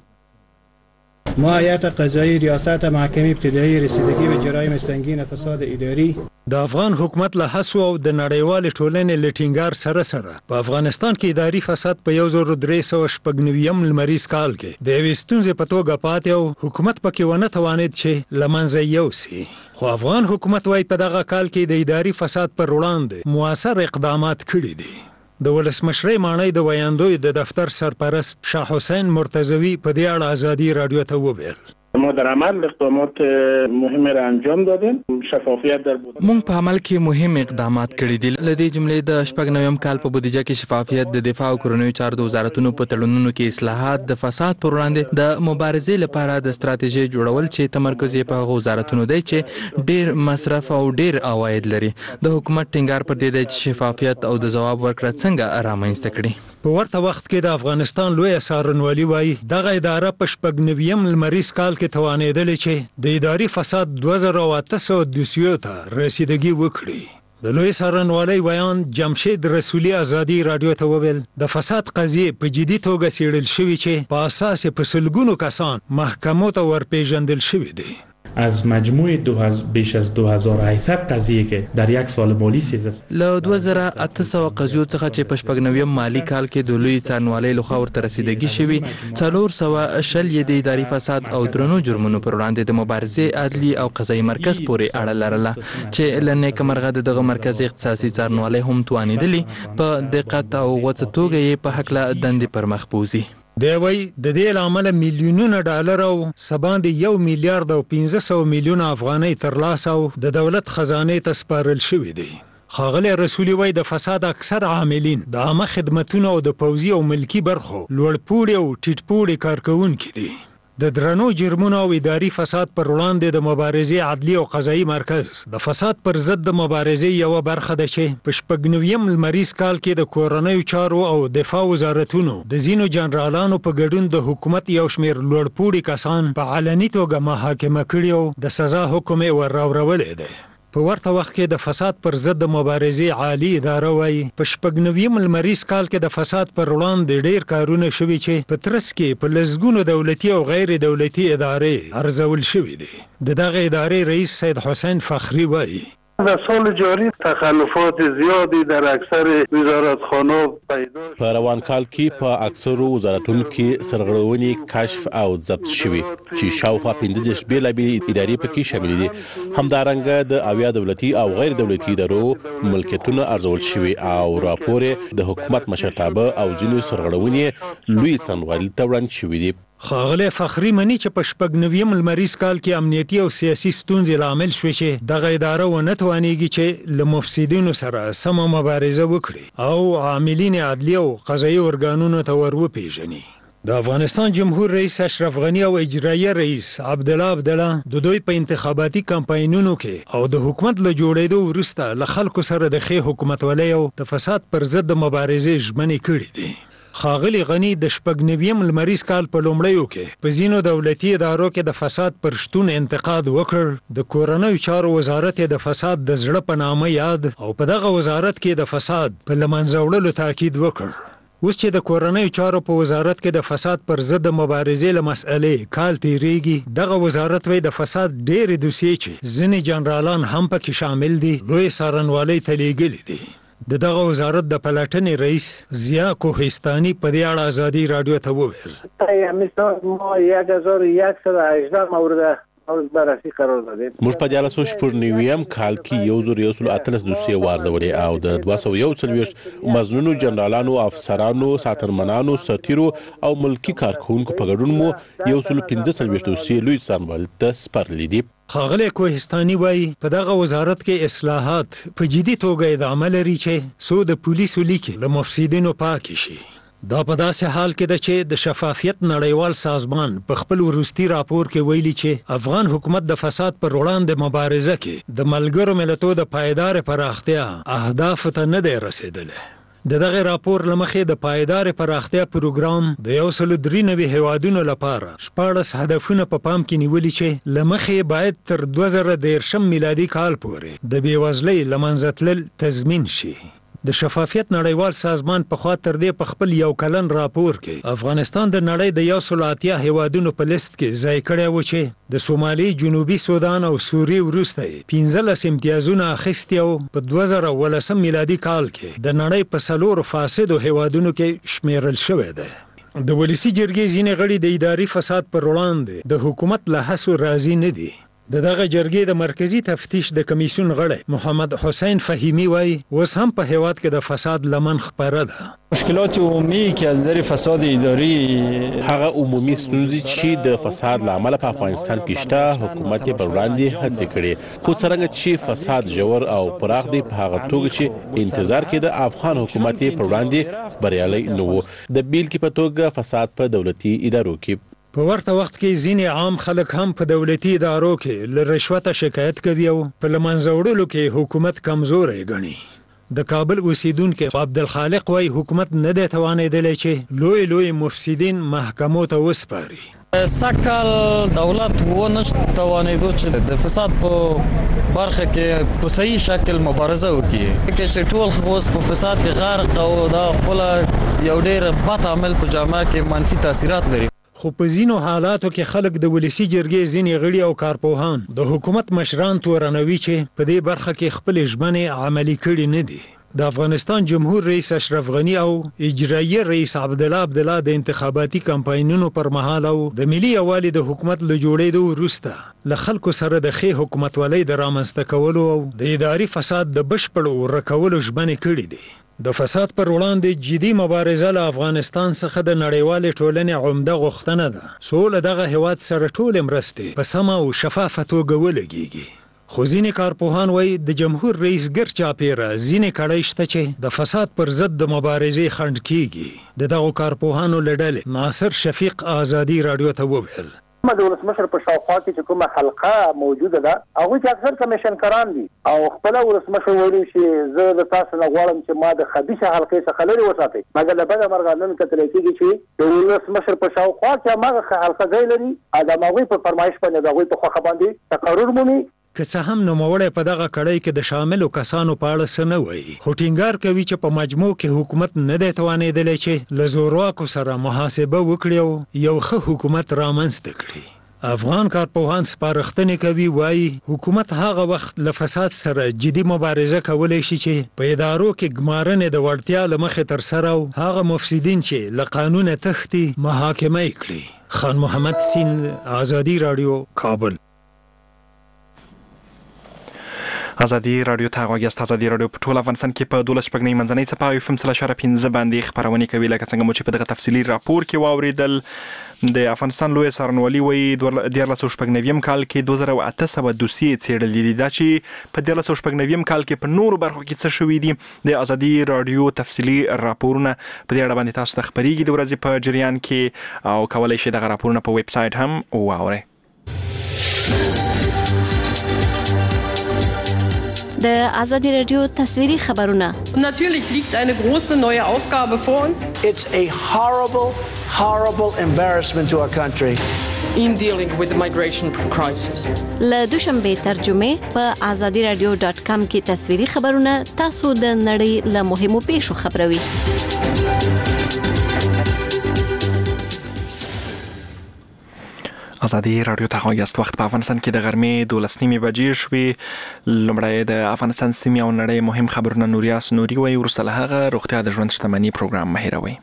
مؤیت قضایی ریاست محکمه ابتدایی رسیدگی به جرایم سنگین فساد اداری د افغان حکومت له هڅو او د نړیوال ټولنې له ټینګار سره سره په افغانستان کې اداري فساد په یو زر درې سوه شپږ نویم لمریز کال کې د یوې ستونزې په توګه پاتې او حکومت پکې ونه توانید چې له منځه یوسي. خو افغان حکومت وايي په دغه کال کې د اداري فساد پر وړاندې موثر اقدامات کړي دي. د ولسمشرۍ ماڼۍ د ویاندوی د دفتر سرپرست شاه حسین مرتضوی په دې اړه ازادي رادیو ته وویل: ما در عمل اقدامات مهمی را انجام دادیم. شفافیت در بود. مونږ په عمل کې مهم اقدامات کړي دي. لدې جملې د شپږ نویم کال په بودیجه کې شفافیت، د دفاع او کورنیو چارو د وزارتونو په تړونونو کې اصلاحات، د فساد پر وړاندې د مبارزې لپاره د ستراتیژي جوړول چې تمرکز یې په وزارتونو دی چې ډیر مصرف او ډیر عواید لري. د حکومت ټینګار پر دې دی چې شفافیت او د ځواب ورکړه څنګه رامنځته کړي. په ورته وخت کې د افغانستان لوی څارنوالي وايي دغه اداره په شپږ نویم لمریز کال کې توانېدلې چې د اداري فساد دوه زره اته سوه دوسیو ته رسیدګي وکړي. د لوی څارنوالۍ ویان جمشید رسولي ازادي رادیو ته وویل د فساد قضیې په جدي توګه څېړل شوي چې په اساس په سلګونو کسان محکمو ته ورپېژندل شوي دي. از مجموع دو هز... بیش از دو هزار و هشتصد قضیه که در یک سال مالی سیزده له دوه زره اته سوه قضیو څخه چې په شپږ نویم مالی کال کې د لوی څارنوالۍ لخوا ورته رسیدګي شوي، څلور سوه شل یې د اداري فساد او درنو جرمونو پر وړاندې د مبارزې عدلي او قضایي مرکز پورې اړه لرله چې له نیکمرغه د دغه مرکزي اختصاصي څارنوالۍ هم توانېدلي په دقت او غوڅه توګه یې په هکله دندې پر مخ بوځي. دی وایي د دې له امله میلیونونه ډالر او سباندې یو میلیارد او پنځه سوه میلیونه افغانۍ ترلاسه او د دولت خزانې ته سپارل شوي دي. ښاغلی رسولي وایي د فساد اکثر عاملین د عامه خدمتونو او د پوځي او ملکي برخو لوړپوړي او ټیټپوړي کارکوونکي دي. د درنو جرمونو او اداري فساد پر وړاندې د مبارزې عدلي او قضایي مرکز د فساد پر ضد د مبارزې یوه برخه ده چې په شپږ نویم لمریز کال کې د کورنیو چارو او دفاع وزارتونو د ځینو جنرالانو په ګډون د حکومت یو شمېر لوړپوړي کسان په علني توګه محاکمه کړي او د سزا حکم یې ور راوړولی دی. په ورته وخت کې د فساد پر ضد د مبارزې عالي اداره وايي په شپږ نویم لمریز کال کې د فساد پر وړاندې ډیر کارونه شوي چې په ترڅ کې په لسګونو دولتي او غیر دولتي ادارې ارزول شوي دي. د دغه ادارې رئیس سید حسین فخری وايي در سال جاری تخلفات زیادی در اکثر وزارتخانه پیدا شد. په روان کال کې په اکثرو وزارتونو کې سرغړونې کشف او ضبط شوي چې شاوخوا پنځه دېرش بېلابېلې ادارې پکې شاملې دي. همدارنګه د اویا دولتي او غیر دولتي ادارو ملکیتونه ارزول شوي او راپور د حکومت مشرتابه او ځینو سرغړونې لوی څارنوالۍ ته وړاندې شوي دي. ښاغلی فخري مني چې په شپږ نویم لمریز کال کې امنیتي او سیاسي ستونزې لامل شوې چې دغه اداره ونه توانېږي چې له مفسدینو سره سمه مبارزه وکړي او عاملین عدلي او قضایي ارګانونو ته ور وپېژني. د افغانستان جمهور رئیس اشرف غنی او اجرایي رئیس عبدالله عبدالله د دوی په انتخاباتي کمپاینونو کې او د حکومت له جوړېدو وروسته له خلکو سره د ښې حکومتولۍ او د فساد پر ضد د مبارزې ژمنې کړې دي. ښاغلي غنی د شپږ نویم لمریز کال په لومړیو کې په ځینو دولتي ادارو کې د فساد پر شتون انتقاد وکړ. د کورنیو چارو وزارت د فساد د زړه په نامه یاد او په دغه وزارت کې د فساد په له منځه وړلو تاکید وکړ. اوس چې د کورنیو چارو په وزارت کې د فساد پر ضد مبارزې له مسئلې کال تیریږي، دغه وزارت وی د فساد ډېرې دوسیې چې ځینې جنرالان هم پکې شامل دي لوی څارنوالۍ ته لیږلي دي. د دغه وزارت د پلټنې رئیس ضیا کوهستاني په دې اړه ازادي رادیو ته وویل ما یک هزار و صد و هجده مورد بررسی قرار دادیم. موږ په دیارلس سوه شپږ نویم کال کې یو زر یو سل اتلس دوسیې وارزولې او د دوه سوه یو څلوېښت مظنونو جنرالانو، افسرانو، ساتنمنانو، سرتیرو او ملکي کارکوونکو په ګډون مو یو سل پنځه څلوېښت دوسیې لوی څارنوالۍ ته سپارلې دي. ښاغلی کوهستاني وایي په دغه وزارت کې اصلاحات په جدي توګه ادامه لري چې څو د پولیسو لیکې له مفسدینو پاکې شي. دا په داسې حال کې ده چې د شفافیت نړیوال سازمان په خپل وروستي راپور کې ویلي چې افغان حکومت د فساد پر وړاندې مبارزه کې د ملګرو ملتونو د پایدار پراختیا اهداف ته نه دی رسیدلی. د دغه راپور له مخې د پایدار پراختیا پروګرام د یو سل درې نوي هیوادونو لپاره شپاړس هدفونه په پام کې نیولي چې له مخې باید تر دوه زره دېرشم میلادي کال پورې د بېوزلۍ له منځه تلل تضمین شي. د شفافیت نړیوال سازمان په خوا تر دې په خپل یو کلن راپور کې افغانستان د نړۍ د یو سل اتیا هیوادونو په لیست کې ځای کړی و چې د سومالي، جنوبي سودان او سوریې وروسته یې پنځلس امتیازونه اخیستي او په دوه زره ولسم میلادي کال کې د نړۍ په څلورو فاسدو هیوادونو کې شمیرل شوی دی. د ولسي جرګې ځینې غړي د اداري فساد پر وړاندې د حکومت له هڅو راضي نه دي. د دغه جرګې د مرکزی تفتیش د کمیسیون غړی محمد حسین فهیمی وایي اوس هم په هیواد کې د فساد لمن خپره ده. مشکلات عمومی که از نظر فساد اداری هغه عمومي ستونزې چې د فساد له امله په افغانستان کې شته حکومت یې پر وړاندې هڅې کړې، خو څرنګه چې فساد ژور او پراخ دی په هغه توګه چې انتظار کېده افغان حکومت یې پر وړاندې بریالی نه و. د بیلګې په توګه فساد په دولتي ادارو کې په ورته وخت کې ځینې عام خلک هم په دولتي ادارو کې له رشوته شکایت کوي او په له منځه وړلو کې حکومت کمزوری ګڼي. د کابل اوسیدونکي عبدالخالق وایي حکومت نه دی توانېدلی چې لوی لوی مفسدین محکمو ته وسپاري. سږکال دولت ونه توانېدو چې د فساد په برخه کې په صحیح شکل مبارزه وکړي، چې ټول اوس په فساد کې غرق او دا خپل یو ډېر بد عمل په جامعه کې منفي تاثیرات لري. خو په ځینو حالاتو کې خلک د ولسي جرګې ځینې غړي او کارپوهان د حکومت مشران تورنوي چې په دې برخه کې خپل ژمنې عملي کړي نه دي. د افغانستان جمهور رئیس اشرف غنی او اجرایي رئیس عبدالله عبدالله د انتخاباتي کمپاینونو پر مهال او د ملي یووالي د حکومت له جوړېدو وروسته له خلکو سره د ښې حکومتولۍ د رامنځته کولو او د اداري فساد د بشپړو ورکولو ژمنې کړي دي. د فساد پر وړاندې جدي مبارزه له افغانستان څخه د نړیوالې ټولنې عمده غوښتنه ده، څو له دغه هیواد سره ټولې مرستې په سمه او شفافه توګه ولګېږي. خو ځینې کارپوهان وایي د جمهور رئیس ګر چاپیره ځینې کړۍ شته چې د فساد پر ضد د مبارزې خنډ کیږي. د دغو کارپوهانو له ډلې ناصر شفیق ازادي رادیو ته وویل د ولسمشر په شاوخوا کې چې کومه حلقه موجوده ده هغوی چې اکثر کمیشنکاران دي او خپله ولسمشر ویلي چې زه د تاسو نه غواړم چې ما د خبیثه حلقې څخه لرې وساتئ، مګر له بده مرغه نن کتلی کېږي چې د ولسمشر په شاوخوا کې هماغه حلقه ځای لري او د هغوی په فرمایش باندې د هغوی په خوښه باندې تقرر مومي. که څه هم نوموړی په دغه کړۍ کې د شاملو کسانو په اړه څه نه وایي، خو ټینګار کوي چې په مجموع کې حکومت نه دی توانېدلی چې له زورواکو سره محاسبه وکړي او یو ښه حکومت رامنځته کړي. افغان کارپوهان سپارښتنې کوي وایي حکومت هغه وخت له فساد سره جدي مبارزه کولی شي چې په ادارو کې ګمارنې د وړتیا له مخې ترسره او هغه مفسدین چې له قانونه تښتي محاکمه یې کړي. خان محمد سین، ازادي راډیو، کابل. ازادي رادیو ته غوږی است. ازادي رادیو په ټول افغانستان کې په دولس شپږ نه منځنۍ څپه او فم سره پنځه باندې خبرونه کوي. لکه څنګه مو چې په دغه تفصیلی راپور کې واوریدل، د افغانستان لوی څارنوالي وایي د دیارلس شپږ نویم کال کې دوه زره اته سوه دوسیې څېړلې دي. دا چې په دیارلس شپږ نویم کال کې په نورو برخو کې څه شوي دي، د ازادي رادیو تفصیلی راپورونه په دې اړه باندې تاسو ته خبرېږي د ورځې په جریان کې، او کولای شئ دغه راپورونه په ویب سایټ هم واورئ. د ازادي رادیو تصویری خبرونه. Natürlich liegt eine große neue Aufgabe vor uns. It's a horrible, horrible embarrassment to our country. In dealing with the migration crisis. له دوشنبه ترجمه په ازادي رادیو ډاټ کام کې تصویری خبرونه تاسو د نړۍ له مهمو پیښو خبروي. ازادي رادیو ته غوږی است. وخت په افغانستان کې د غرمې دولس نیمې بجې شوې. لومړی د افغانستان سیمې او نړۍ مهم خبرونه نوریاس نوري وایي، وروسته له هغه روغتیا د ژوند شتمني پروګرام مه هېروئ.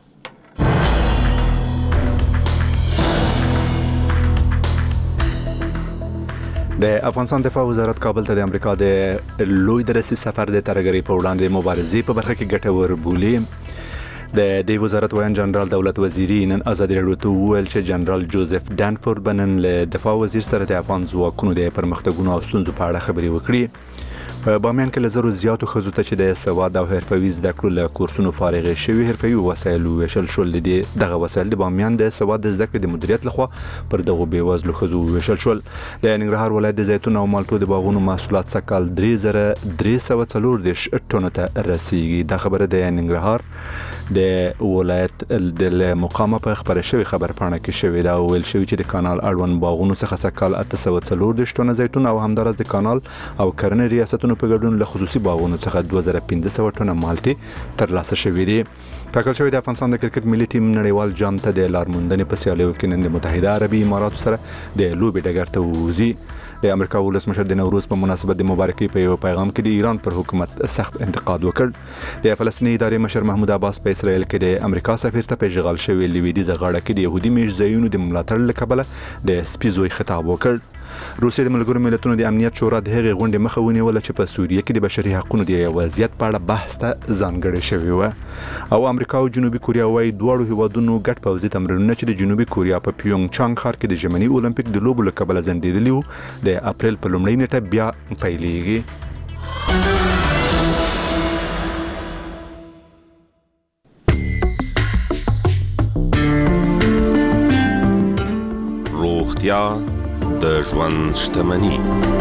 د افغانستان دفاع وزارت کابل ته د امریکا د لوی درسي سفر د ترګری په وړاندې مبارزې په برخه کې ګټور بولي. د دې وزارت ویان جنرال دولت وزیری نن ازادي رادیو ته وویل چې جنرال جوزف ډانفورد بنن له دفاع وزیر سره د افغان ځواکونو د پرمختګونو او ستونزو په اړه خبرې وکړي. په بامیان کې له زرو زیاتو ښځو ته چې د سواد او حرفوي زده کړو له کورسونو فارغې شوي حرفوي وسایل وویشل شول. دغه وسایل د بامیان د سواد د زده کړې د مدیریت لخوا پر دغو بېوزلو ښځو وویشل شول. د ننګرهار ولایت د زیتون او مالټو د باغونو محصولات سږکال درې زره درې سوه څلور دېرش ټنو ته رسیږي. دا خبره د ننګرهار د ولایت د مقامه په خبره شوی خبر پاڼه کې شوی دا ویل شوی چې د کانال اړوند باغونو څخه سږکال اته سوه څلور دېرش ټنه زیتون او همدارس د کانال او کرنې ریاستونو په ګډون له خصوصي باغونو څخه دوه زره پنځه سوه ټنه مالټې ترلاسه شوې دي. ټاکل شوی د افغانستان د کرکټ ملي ټیم نړیوال جام ته د لارموندنې په سیالیو کې نن د متحده عربي اماراتو سره د لوبې ډګر ته ووځي. د امریکا ولسمشر د نوروز په مناسبت د مبارکۍ په یو پیغام کې د ایران پر حکومت سخت انتقاد وکړ. د فلسطیني ادارې مشر محمود عباس په اسرائیل کې د امریکا سفیر ته په اشغال شوی لویدیځه غاړه کې د يهودي میشځایونو د ملاتړ له کبله د سپیزوي خطاب وکړ. روسیې د ملګرو ملتونو د امنیت شورا د هغې غونډې مخه ونیوله چې په سوریه کې د بشري حقوقو د وضعیت په اړه بحث ته ځانګړې شوې وه. او امریکا او جنوبي کوریا وایي دواړو هیوادونو ګډ پوځي تمرینونه چې د جنوبي کوریا په پیونګ چانګ ښار کې د ژمني اولمپیک د لوبو له کبله ځنډېدلي وو د اپریل په لومړۍ نیټه بیا پیلېږي. روغتیا د ژوند شتمني.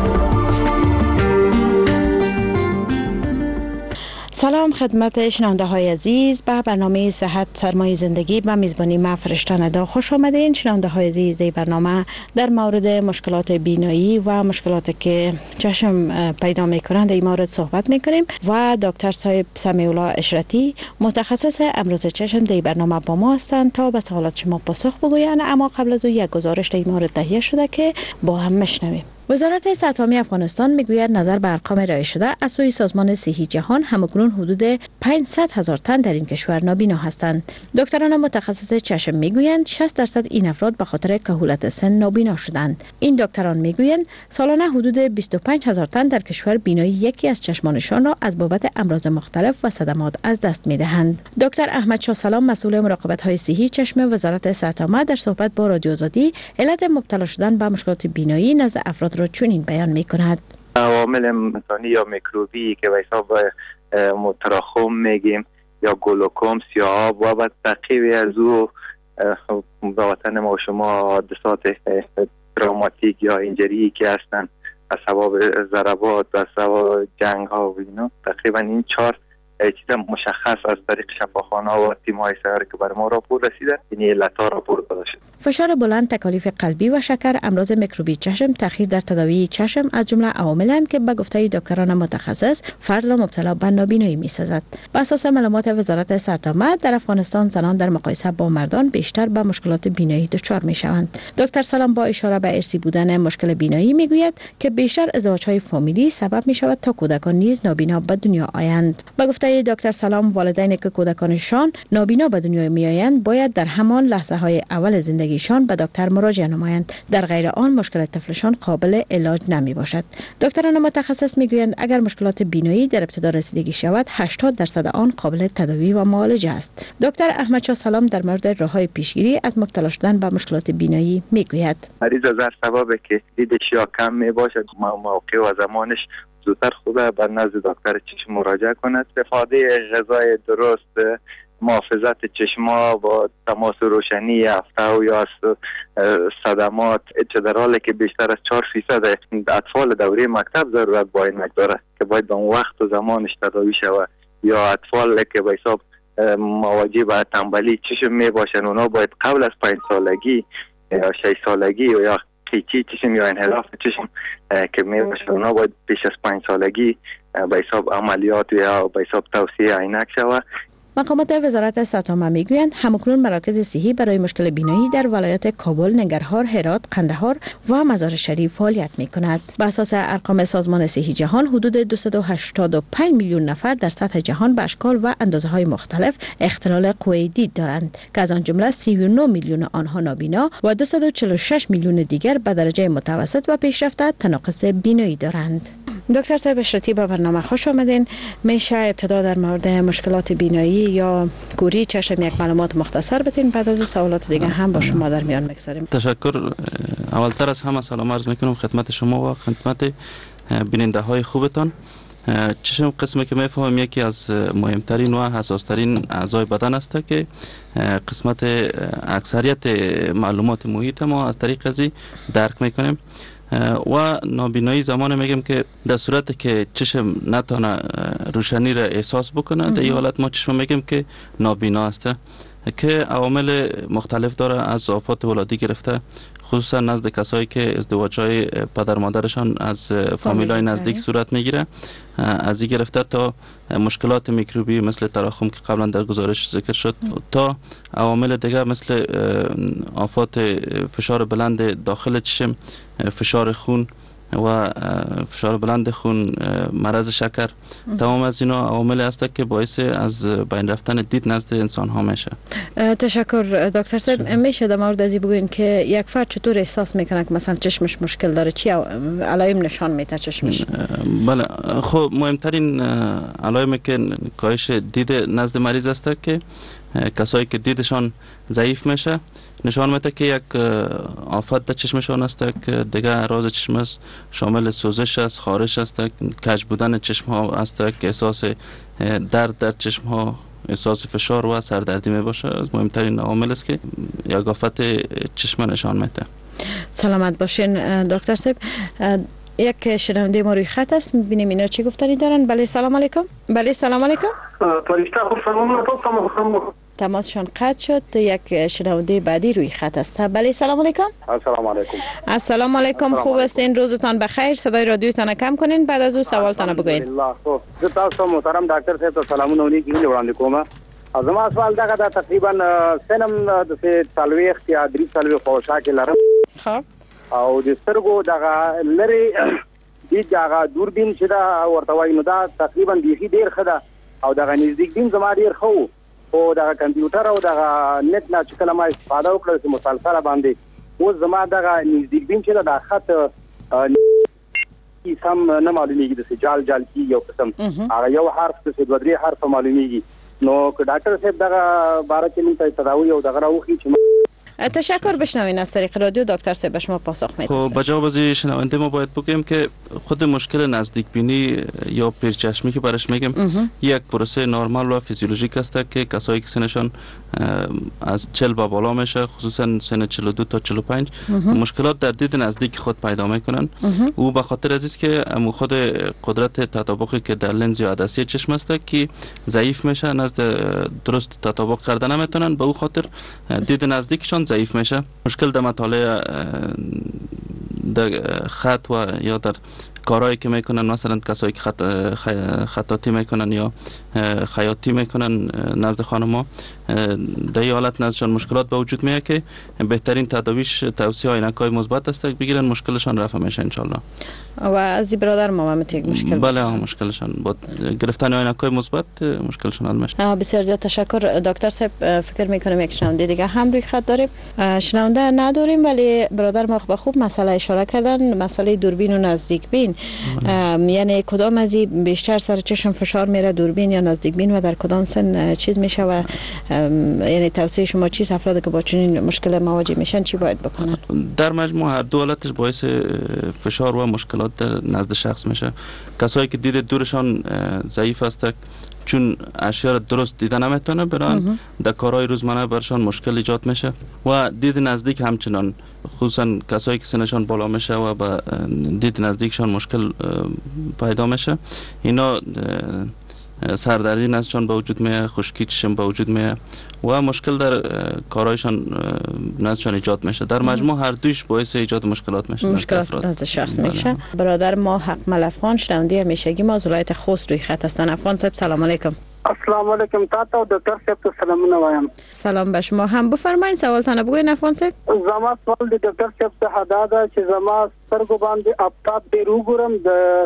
سلام خدمت شنونده های عزیز به برنامه صحت سرمایه زندگی به میزبانی ما فرشته ندا خوش آمدین. شنونده های عزیز در برنامه در مورد مشکلات بینایی و مشکلاتی که چشم پیدا میکنند در این مورد صحبت میکنیم و دکتر صاحب سمیع الله اشرتی متخصص امراض چشم در برنامه با ما هستند تا به سوالات شما پاسخ بگویند. اما قبل از او یک گزارش در این مورد تهیه شده که با هم میشنویم. وزارت صحت عامه افغانستان میگوید نظر به ارقام ارائه شده از سوی سازمان صحی جهان همکنون حدود پانصد هزار تن در این کشور نابینا هستند. دکتران متخصص چشم میگویند شصت درصد این افراد به خاطر کهولت سن نابینا شدند. این دکتران میگویند سالانه حدود بیست و پنج هزار تن در کشور بینایی یکی از چشمانشان را از بابت امراض مختلف و صدمات از دست میدهند. دکتر احمد شاه سلام مسئول مراقبت های صحی چشم وزارت صحت عامه در صحبت با رادیو آزادی علت مبتلا شدن به مشکلات بینایی نزد افراد را چنین بیان می‌کند. عوامل انسانی یا میکروبی که به حساب تراخوم میگیم یا گلوکوم سیاهاب و بعد بقیه از او به وطن ما و شما حادثات تروماتیک یا اینجری که هستند از سبب ضربات و سبب جنگ ها و اینا تقریبا این چهار چیز مشخص از طریق شفاخانه و تیم‌های سیاره که برای ما راپور رسیدن این علت‌ها راپور داده شد. فشار بلند، تکالیف قلبی و شکر، امراض میکروبی چشم، تأخیر در تداوی چشم از جمله عواملند که به گفته دکتران متخصص فرد را مبتلا به نابینایی می‌سازد. بر اساس معلومات وزارت صحت عامه در افغانستان زنان در مقایسه با مردان بیشتر به مشکلات بینایی دچار می‌شوند. دکتر سلام با اشاره به ارثی بودن مشکل بینایی میگوید که بیشتر ازدواج‌های فامیلی سبب می‌شود تا کودکان نیز نابینا به دنیا آیند. به گفته دکتر سلام والدینی که کودکانشان نابینا به دنیا میآیند باید در همان لحظه‌های اول زندگی رسیدگیشان به دکتر مراجعه نمایند. در غیر آن مشکل طفلشان قابل علاج نمی باشد. دکتران متخصص میگویند اگر مشکلات بینایی در ابتدا رسیدگی شود هشتاد درصد آن قابل تداوی و معالجه است. دکتر احمد شاه سلام در مورد راههای پیشگیری از مبتلا شدن به مشکلات بینایی میگوید. مریض از سبب که دیدش یا کم می باشد موقع و زمانش زودتر خود به نزد دکتر چشم مراجعه کند. استفاده غذای درست، محافظت چشما با تماس روشنی هفته یا صدمات چه در حالی که بیشتر از چهار فیصد اطفال دوره مکتب ضرورت با این داره که باید به اون وقت و زمانش تداوی شود، یا اطفال که به حساب مواجه به تنبلی چشم می باشن اونا باید قبل از پنج سالگی یا شش سالگی یا قیچی چشم یا انحراف چشم که می باشن اونا باید پیش از پنج سالگی به حساب عملیات یا به حساب توسیع عینک شود. مقامات وزارت ساتاما میگویند همکنون مراکز صحی برای مشکل بینایی در ولایت کابل، ننگرهار، هرات، قندهار و مزار شریف فعالیت میکند. بر اساس ارقام سازمان صحی جهان حدود دویست و هشتاد و پنج میلیون نفر در سطح جهان به اشکال و اندازه‌های مختلف اختلال قوه دید دارند که از آن جمله سی و نه میلیون آنها نابینا و دویست و چهل و شش میلیون دیگر به درجه متوسط و پیشرفته تناقض بینایی دارند. دکتر صاحب اشرتی به برنامه خوش آمدین. میشه ابتدا در مورد مشکلات بینایی یا کوری چشم یک معلومات مختصر بدین، بعد از سوالات دیگه هم با شما در میان میگذاریم. تشکر. اولتر از همه سلام عرض میکنم خدمت شما و خدمت بیننده های خوبتان. چشم قسمی که میفهمم یکی از مهمترین و حساسترین اعضای بدن است که قسمت اکثریت معلومات محیط ما از طریق ازی درک میکنیم و نابینایی زمان میگم که در صورتی که چشم نتونه روشنی را احساس بکنه در این حالت ما چشم میگم که نابینا است که عوامل مختلف داره، از آفات ولادی گرفته خصوصا نزد کسایی که ازدواج‌های پدر مادرشان از فامیلای نزدیک صورت میگیره، از این گرفته تا مشکلات میکروبی مثل تراخم که قبلا در گزارش ذکر شد تا عوامل دیگه مثل آفات فشار بلند داخل چشم، فشار خون و فشار بلند خون، مرض شکر، تمام از اینا عوامل هست که باعث از بین رفتن دید نزد انسان ها میشه. تشکر دکتر صاحب. میشه در مورد ازی بگوین که یک فرد چطور احساس میکنه که مثلا چشمش مشکل داره، چی علائم نشان میده چشمش؟ بله، خب مهمترین علائمی که کاهش دید نزد مریض است که کسایی که دیدشان ضعیف میشه نشان میده که یک آفت در چشمشان است که دیگه اعراض چشم است، شامل سوزش است، خارش است، کج بودن چشم ها است که احساس درد در چشم ها، احساس فشار و سردردی می باشه. از مهمترین عوامل است که یک آفت چشم نشان میده. سلامت باشین دکتر صاحب. یک شنونده ما روی خط است، میبینیم اینا چی گفتنی دارن. بله سلام علیکم. بله سلام علیکم. فرشته خوب سلام. تماسشان قطع شد. یک شنونده بعدی روی خط است. بله سلام علیکم. السلام علیکم. السلام علیکم. خوب هستین؟ روزتان بخیر. صدای رادیوتان کم کنین، بعد از او سوالتان بگوین. الله خو. زه تاسو محترم ډاکټر صاحب ته سلامونه ولیکم وړاندې کوم. از ما سوال دغه د تقریبا سنم د څلوېښت یا درې څلوېښت په شا کې لرم. خب. او د سترګو دغه لري د دغه دوربین چې دا ورته وایي نو دا تقریبا بیخي ډیر ښه ده او دغه نزدیک بین زما ډیر ښه او دغه کمپیوټر او دغه نت نه چې کله ما استفاده وکړه چې مسلسله باندې اوس زما دغه نزدیک بین چې دا خط سم نه معلومیږي د جال جال کی یو قسم هغه یو حرف څه دوه درې حرف معلومیږي نو که ډاکټر صاحب دغه باره کې موږ ته تداوی او دغه راوخی چې تشکر. بشنوین از طریق رادیو دکتر صاحب شما پاسخ میدید. خب بجواب از شنونده ما باید بگیم که خود مشکل نزدیک بینی یا پیرچشمی که برش میگیم یک پروسه نرمال و فیزیولوژیک است که کسایی که سنشان از چهل به بالا میشه، خصوصا سن چهل و دو تا چهل و پنج مشکلات در دید نزدیک خود پیدا میکنن. او به خاطر از است که خود قدرت تطابقی که در لنز یا عدسی چشم است که ضعیف میشه، نزد درست تطابق کردن نمیتونن، به او خاطر دید نزدیکشان ضعیف میشه. مشکل در مطالعه در خط و یا در کارهایی که میکنن، مثلا کسایی که خط... خطاطی میکنن یا خیاطی میکنن نزد خانم‌ها، در این حالت نزدشان مشکلات به وجود میاد که بهترین تداویش توصیه عینک‌های مثبت است که بگیرن، مشکلشان رفع میشه ان شاء الله. و از برادر ما هم یک مشکل بله مشکلشان با گرفتن عینک‌های مثبت مشکلشان حل میشه. بسیار زیاد تشکر دکتر صاحب. فکر میکنم یک شنونده دیگه هم روی خط داریم. شنونده نداریم ولی برادر ما به خوب مسئله اشاره کردن، مسئله دوربین و نزدیک بین. یعنی کدام از این بیشتر سر چشم فشار میره، دوربین یا نزدیک بین، و در کدام سن چیز میشه و یعنی توصیه شما چیست افرادی که با چنین مشکل مواجه میشن چی باید بکنن؟ در مجموع هر دو حالتش باعث فشار و مشکلات در نزد شخص میشه. کسایی که دید دورشان ضعیف است چون اشیا را درست دیده نمیتونه برن در کارهای روزمره برشان مشکل ایجاد میشه و دید نزدیک همچنان، خصوصا کسایی که سنشان بالا میشه و با دید نزدیکشان مشکل پیدا میشه. اینا سردردی نزدشان به وجود میاد، خشکی چشم به وجود میاد و مشکل در کارهایشان نزدشان ایجاد میشه. در مجموع هر دویش باعث ایجاد مشکلات میشه. مشکلات نزد شخص میشه. برادر ما حقمل افغان شنونده همیشگی ما از ولایت خوست روی خط هستن. افغان صاحب سلام علیکم. السلام علیکم تاته او دکتر صاحب ته سلامونه وایم. سلام به شما هم. بفرمایئ سوالتان بگوین افغان صاحب. زما سوال د دکتر صاحب څخه دا ده چې زما سترګو باندې افتاب ډیر وګورم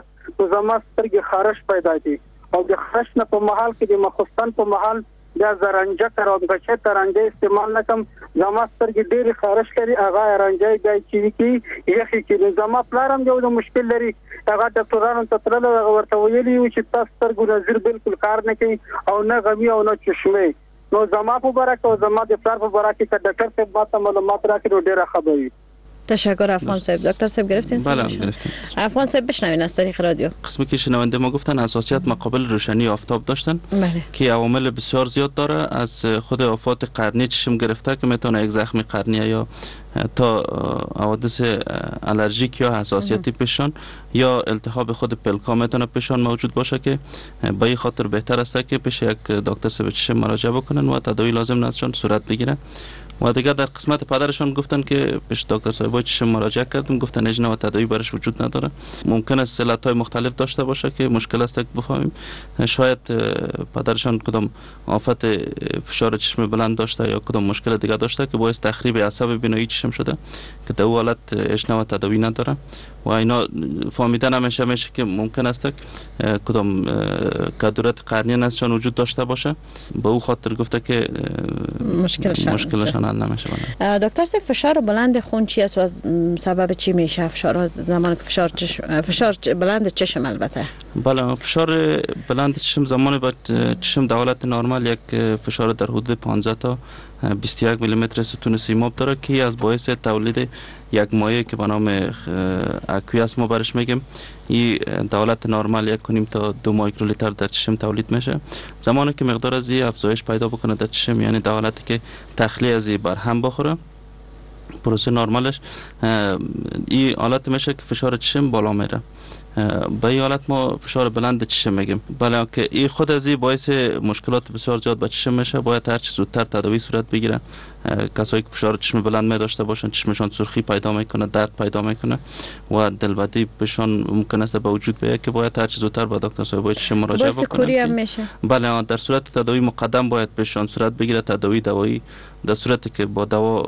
د زما سترګې خارش پیدا دي او د خارش نه په محل کې د مخستان په محل دا زرنجه کاروم چې ترنجه استعمال نکم زما سترګې ډیر خارش لري هغه رنجه دی چې کی یخي کې زما پلارم یو مشکل لري هغه ډاکټرانو ته ترله ورته ویلي چې تاسو سترګو نظر بالکل کار نه کوي او نه غمي او نه چشمه. نو زما په برکه او زما د پلار په برکه چې ډاکټر صاحب ماته معلومات راکړي ډیره خبري. تشکر افغان صاحب. دکتر صاحب گرفتین؟ بله گرفتیم. افغان صاحب بشنوین از طریق رادیو. قسمی که شنونده ما گفتن حساسیت مقابل روشنی آفتاب داشتن بله. که عوامل بسیار زیاد داره، از خود آفات قرنی چشم گرفته که میتونه یک زخم قرنیه یا تا حوادث الرژیک یا حساسیتی پیششان یا التهاب خود پلکا میتونه پیششان موجود باشه که به این خاطر بهتر است که پیش یک دکتر صاحب چشم مراجعه بکنن و تداوی لازم نزدشان صورت بگیره. و دیگه در قسمت پدرشان گفتن که پیش دکتر صاحب چشم مراجعه کردیم، گفتن اجنا و تداوی برش وجود نداره. ممکن است علت‌های مختلف داشته باشه که مشکل است که بفهمیم. شاید پدرشان کدام آفت فشار چشم بلند داشته یا کدام مشکل دیگه داشته که باعث تخریب عصب بینایی چشم شده که در اون حالت اجنا و تداوی نداره و اینا فهمیده نمیشه میشه که ممکن است کدام کدورت قرنی نزدشان وجود داشته باشه. به اون خاطر گفته که مشکلشان مشکلشان حل نمیشه. دکتر صاحب فشار بلند خون چی است و سبب چی میشه؟ فشار زمان که فشار چشم فشار بلند چشم البته. بله فشار بلند چشم زمان با چشم در حالت نرمال یک فشار در حدود پانزده تا بیست و یک میلی متر ستون سیماب داره که از باعث تولید یک مایع که به نام اکویاس ما برش میگیم. این در حالت نرمال یک کنیم تا دو مایکرولیتر در چشم تولید میشه. زمانی که مقدار از این افزایش پیدا بکنه در چشم، یعنی در حالتی که تخلیه از این بر هم بخوره، پروسه نرمالش این حالت میشه که فشار چشم بالا میره. به این حالت ما فشار بلند چشم میگیم. بله که این خود از این باعث مشکلات بسیار زیاد به چشم میشه. باید هر چه زودتر تداوی صورت بگیره. کسایی که فشار چشم بلند می داشته باشن چشمشان سرخی پیدا میکنه، درد پیدا میکنه و دلبدی بهشان ممکن است به وجود بیاد که باید هر چه زودتر به دکتر صاحب چشم مراجعه بکنن. بله در صورت تداوی مقدم باید بهشان صورت بگیره. تداوی دوایی در صورتی که با دوا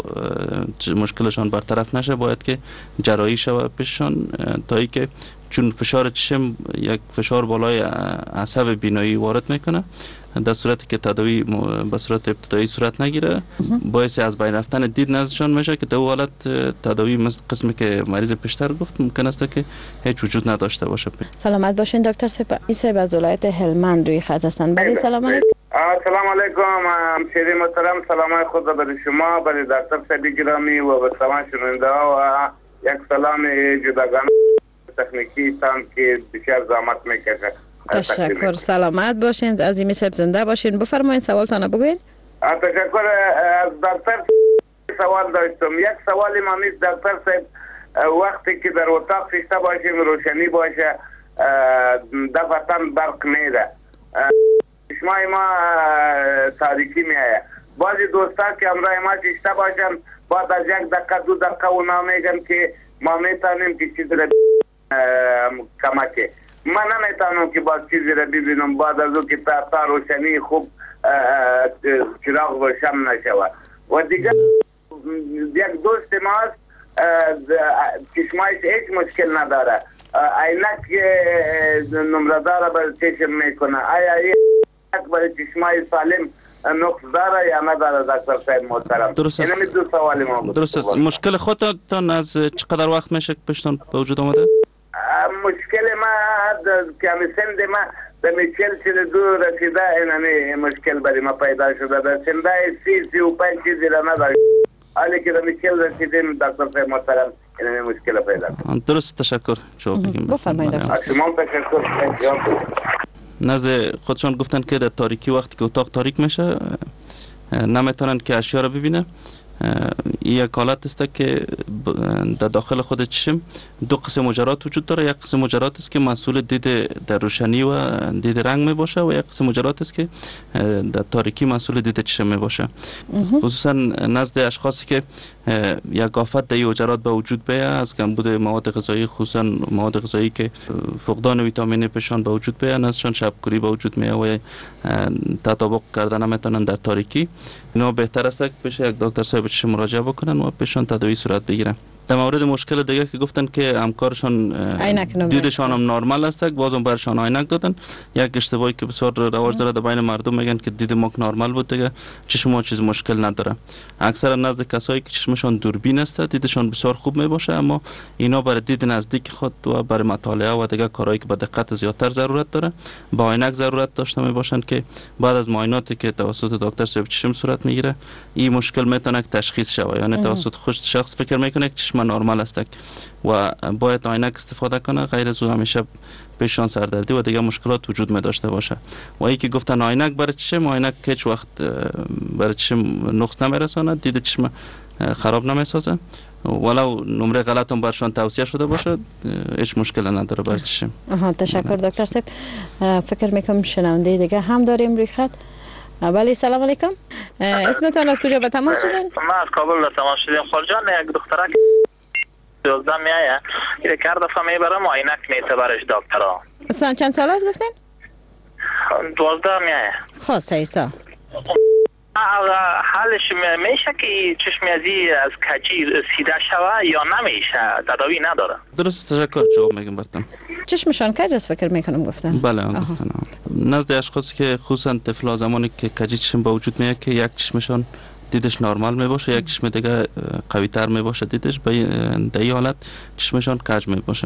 مشکلشان برطرف نشه باید که جراحی شود پیششان تا ای که چون فشار چشم یک فشار بالای عصب بینایی وارد میکنه. در صورتی که تداوی به صورت ابتدایی صورت نگیره باعث از بین رفتن دید نزدشان میشه که در اون حالت تداوی مثل قسمی که مریض پیشتر گفت ممکن است که هیچ وجود نداشته باشه. سلامت باشین دکتر صاحب. این صاحب از ولایت هلمند روی خط هستن. بله سلام علیکم. سلام علیکم همشیری محترم، سلام خود برای شما، برای دکتر صاحب گرامی و به تمام شنونده ها و یک سلام جداگانه تکنیکی تان که بسیار زحمت میکشه. تشکر. سلامت باشین، عظیمی صاحب زنده باشین. بفرمایید سوالتان بگوین. تشکر. از دکتر سوال داشتم. یک سوالی ما نیست دکتر صاحب، وقتی که در اتاق فشته باشیم روشنی باشه دفعتا برق میره، چشمای ما تاریکی میایه. بعضی دوستا که امرای ما فشته باشن بعد از یک دقیقه دو دقیقه اونا میگن که ما میتونیم که چیز را کمکه. من نمیتونم که باز چیزی را ببینم بعد از او که تا, تا روشنی خوب چراغ روشن نشود. و دیگر یک دوست ما است چشمایش هیچ مشکل نداره، عینک نمردار بر چشم میکنه. آیا عینک برای چشمای سالم نقص داره یا نداره دکتر صاحب محترم؟ درست است. اینم دو سوال ما بود. درست است. مشکل خودتان از چقدر وقت میشه که پیشتان به وجود آمده؟ مشکل ما که همی سند ما به چهل چهل دو رسیده، این مشکل برای ما پیدا شده. در سنده سی سی و پنج چیزی را نداره، حالی که به چهل رسیدیم دکتر صاحب محترم این مشکل پیدا کنیم. درست، تشکر. جواب میگیم. بفرمایید دکتر. شما تشکر. نزد خودشان گفتن که در تاریکی وقتی که اتاق تاریک میشه نمیتونن که اشیا را ببینه. این یک حالت است که در داخل خود چشم دو قسم مجرات وجود داره. یک قسم مجرات است که مسئول دید در روشنی و دید رنگ می باشه و یک قسم مجرات است که در تاریکی مسئول دید چشم می باشه. خصوصا نزد اشخاصی که یک آفت در این مجرات به وجود بیاید، از کمبود مواد غذایی، خصوصا مواد غذایی که فقدان ویتامین پیشان به وجود بیاید، نزدشان شبکوری به وجود میاد و تطابق کردن نمیتونن در تاریکی، اینا بهتر است که پیش یک دکتر صاحب چشم مراجعه بکنن و پیشان تداوی صورت بگیرن. در مورد مشکل دیگه که گفتن که همکارشان دیدشان هم نرمال است، بازم برشان عینک دادن. یک اشتباهی که بسیار رواج داره در بین مردم، میگن که دید ما نرمال بود دیگه چشم ما چیز مشکل نداره. اکثرا نزد کسایی که چشمشان دوربین است دیدشان بسیار خوب می باشه، اما اینا برای دید نزدیک خود و برای مطالعه و دیگه کارهایی که با دقت زیادتر ضرورت داره با عینک ضرورت داشته می باشند که بعد از معایناتی که توسط دکتر صاحب چشم صورت میگیره این مشکل میتونه تشخیص شود. یعنی توسط خود شخص فکر میکنه که چشم نرمال است و باید عینک استفاده کنه، غیر از او همیشه پیشان سردردی و دیگه مشکلات وجود می داشته باشه. و ای که گفتن عینک برای چشم، عینک هیچ وقت برای چشم نقص نمیرسونه، دید چشم خراب نمیسازه. ولو نمره غلط هم برشان توصیه شده باشه هیچ مشکل نداره برای چشم. آها، تشکر دکتر صاحب. فکر میکنم شنونده دیگه هم داریم روی خط. بله، سلام علیکم. اسمتون از کجا به تماس شدین؟ ما از کابل به تماس شدیم. خالجان یک دخترک دوازده میایه که هر دفعه میبرم عینک میته برش دکترها. سن چند سال است گفتین؟ دوازده میایه. خب سیسا حالش میشه که چشم ازی از کجی سیده شوه یا نمیشه؟ تداوی نداره. درست، تشکر. جواب میگم براتون. چشمشان کج است فکر میکنم گفتن. بله گفتن. نزد اشخاصی که خصوصا طفلا زمانی که کجی چشم به وجود میاد که یک چشمشان دیدش نرمال می باشه، یک چشم دیگه قوی تر می باشه دیدش، به در این حالت چشمشان کج می باشه.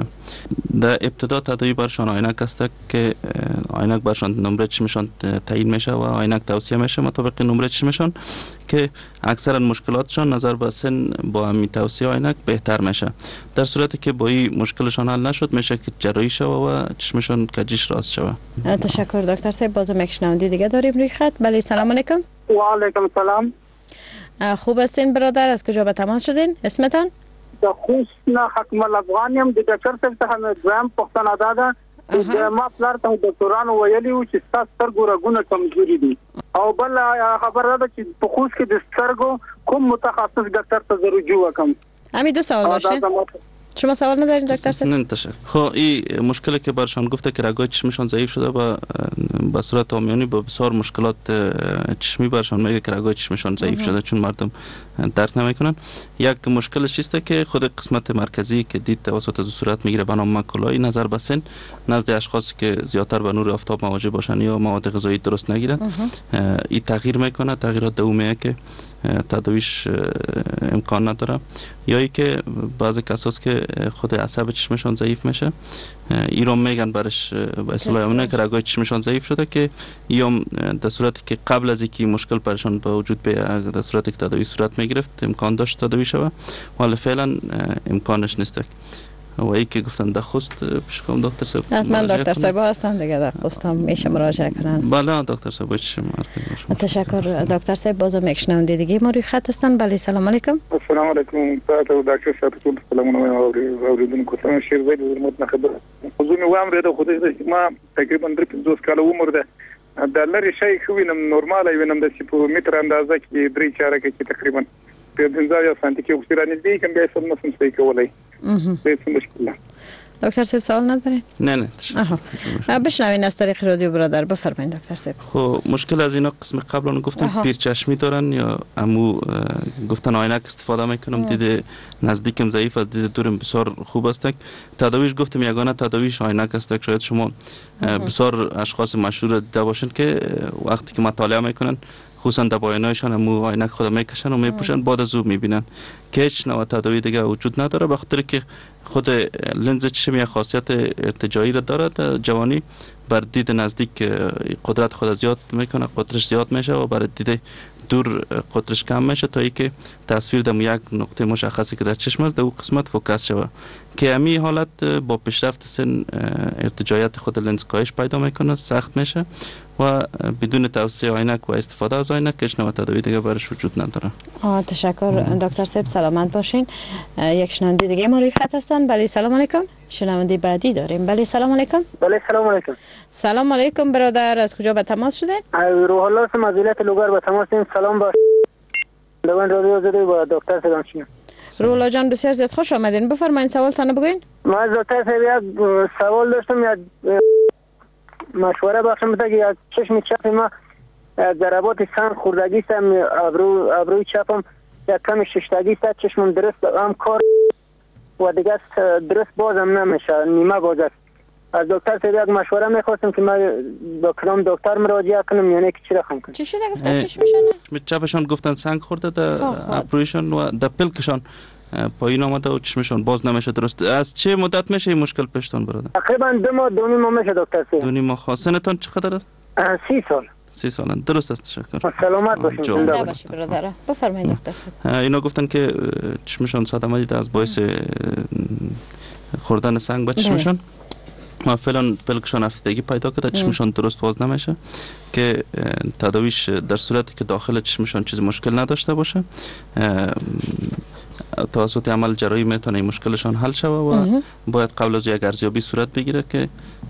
در ابتدا تداوی برشان عینک است که عینک برشان نمره چشمشان تعیین میشه و عینک توصیه میشه مطابق نمره چشمشان که اکثرا مشکلاتشان نظر به سن با همین توصیه عینک بهتر میشه. در صورتی که با این مشکلشان حل نشد میشه که جراحی شوه و چشمشان کجیش راست شوه. تشکر دکتر صاحب. بازم یک شنونده دیگه داریم روی خط. بله، سلام علیکم. و علیکم السلام. خوب هستین برادر؟ از کجا به تماس شدین؟ اسمتان؟ د خوست نه حکمل افغانیم. د ډاکټر صاحب څخه دویم پوښتنه دا ده چې ما پلار ته ډاکټرانو ویلي وو چې ستاسو سترګو رګونه کمزوري دي، او بل خبره ده چې په خوست کې د سترګو کوم متخصص ډاکټر ته ضروري وکم. همین دو سوال داشتین؟ شما سوال ندارین دکتر صاحب؟ نه تشکر. خب این مشکلی که برشان گفته که رگای چشمشان ضعیف شده و به صورت عامیانه با بسیار مشکلات چشمی برشان میگه که رگای چشمشان ضعیف شده، چون مردم درک نمیکنن. یک مشکلش است که خود قسمت مرکزی که دید توسط از صورت میگیره به نام ماکولای، نظر به سن نزد اشخاصی که زیادتر به نور آفتاب مواجه باشن یا مواد غذایی درست نگیرن این تغییر میکنه. تغییرات دومیه که تداویش امکان نداره، یا ای که بعضی کساس که خود عصب چشمشان ضعیف میشه ایران میگن برش به اصطلاح اونه که رگای چشمشان ضعیف شده که ایام در صورتی که قبل از اینکه مشکل برشان به وجود بیاد در صورتی که تداوی صورت میگرفت امکان داشت تداوی شوه، ولی فعلا امکانش نیست. و ای که گفتن در خوست پیش کنم دکتر صاحب؟ من دکتر صاحب هستم دیگه، در خوست هم میشه مراجعه کنن. بله دکتر صاحب چشم. تشکر دکتر صاحب. بازم یک شنونده دیگه ما روی خط هستن. بله، سلام علیکم. السلام علیکم. تاسو دکتر صاحب ټول سلامونه اوریدونکو ته شیر ویل ورمت نه خبر خو زه وام رده خو دې ما تقریبا درې پنځوس کال عمر ده. د لری شي خو وینم نورمال وینم د سپو متر اندازه کې درې چاره کې تقریبا په پنځه سانتي کې وسره نه دی کوم به سم نسم څه کولای. به څه مشکل دکتر صاحب سوال ندارین؟ نه نه آها بشنوین از طریق رادیو برادر. بفرمایید دکتر صاحب. خب مشکل از اینا قسم قبلا گفتم پیرچشمی دارن یا امو گفتن عینک استفاده میکنم دیده نزدیکم ضعیف است دیده دورم بسیار خوب است. تداویش گفتم یگانه تداویش عینک است. شاید شما بسیار اشخاص مشهور دیده باشین که وقتی که مطالعه میکنن خصوصا دبایانایشان همو عینک خود میکشن و میپوشن بعد از او میبینن که هیچ نوع تداوی دیگه وجود نداره به خاطر که خود لنز چشم یک خاصیت ارتجاعی را دارد. جوانی بر دید نزدیک قدرت خود زیاد میکنه قدرتش زیاد میشه و بر دید دور قدرتش کم میشه تا اینکه تصویر در یک نقطه مشخصی که در چشم است در اون قسمت فوکس شود که امی حالت با پیشرفت سن ارتجاعیت خود لنز کاهش پیدا میکنه سخت میشه و بدون توسعه عینک و استفاده از عینک هیچ نوع تداوی دیگه برش وجود نداره. آه تشکر دکتر صاحب سلامت باشین. یک شنونده دیگه ما روی خط هستن. بله سلام علیکم. شنونده بعدی داریم. بله سلام علیکم. بله سلام علیکم. سلام علیکم برادر. از کجا به تماس شدین؟ روح الله هستم از ولایت لوگر به تماس داریم. سلام با دوان رادیو زده با دکتر صاحب شما. روح الله جان بسیار زیاد خوش آمدین. بفرمایید سوالتون بگوین. ما از دکتر صاحب یک سوال داشتم یک مشوره بخشم بده که یک چشم چپ ما ضربات سنگ خوردگی است. ابرو ابروی چپم یک کم ششتگی است. چشمم درست هم کار و دیگه درست بازم نمیشه نیمه باز است. از دکتر صاحب یک مشوره میخواستم که ما با کدام دکتر مراجعه کنم یعنی که چی رقم کنم. چی شده گفتن چشمشون؟ چپشان گفتن سنگ خورده در ابرویشان و در پلکشان پایین آمده و چشمشان باز نمیشه درست. از چه مدت میشه این مشکل پیشتون برادر؟ تقریبا دو ماه دو نیم ماه میشه دکتر صاحب. دو نیم ماه. سنتون چقدر است؟ سی سال. سی سال. درست است. تشکر. سلامت باشین. زنده باشید برادر. بفرمایید دکتر صاحب. اینا گفتن که چشمشان صدمه دیده از باعث خوردن سنگ به چشمشان و فعلا پلکشان افتادگی پیدا کرده چشمشان درست باز نمیشه که تداویش در صورتی که داخل چشمشان چیز مشکل نداشته باشه توسط عمل جراحی میتونه این مشکلشان حل شود و باید قبل از یک ارزیابی صورت بگیره که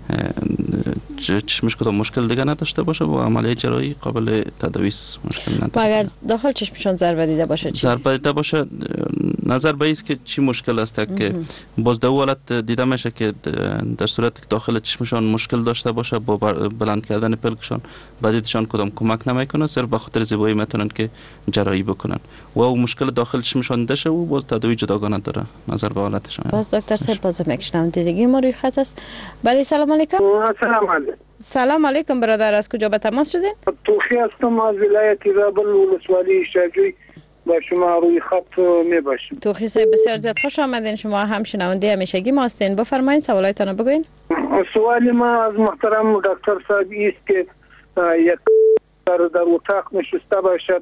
چشمش کدام مشکل دیگه نداشته باشه و عملیه جراحی قابل تداوی است. مشکل نداره. و اگر داخل چشمشان ضربه دیده باشه چی؟ ضربه دیده باشه نظر به است که چی مشکل است که باز در حالت دیده میشه که در صورتی که داخل چشمشان مشکل داشته باشه با بلند کردن پلکشان بدیدشان کدام کمک نمیکنه صرف به خاطر زیبایی میتونن که جراحی بکنن و او مشکل داخل چشمشان دشه و باز تداوی جداگانه داره نظر به حالتشان. باز دکتر صاحب باز میکشنم دیدگی ما روی خط است. بله سلام علیکم. سلام علیکم. سلام علیکم برادر. از کجا به تماس شدین؟ توخی هستم از ولایت زابل ولسوالی شجوی با شما روی خط می باشیم. توخی صاحب بسیار زیاد خوش آمدین. شما هم شنونده همیشگی ما هستین. بفرمایید سوالایتان رو بگوین. سوالی ما از محترم دکتر صاحب است که یک در در اتاق نشسته باشد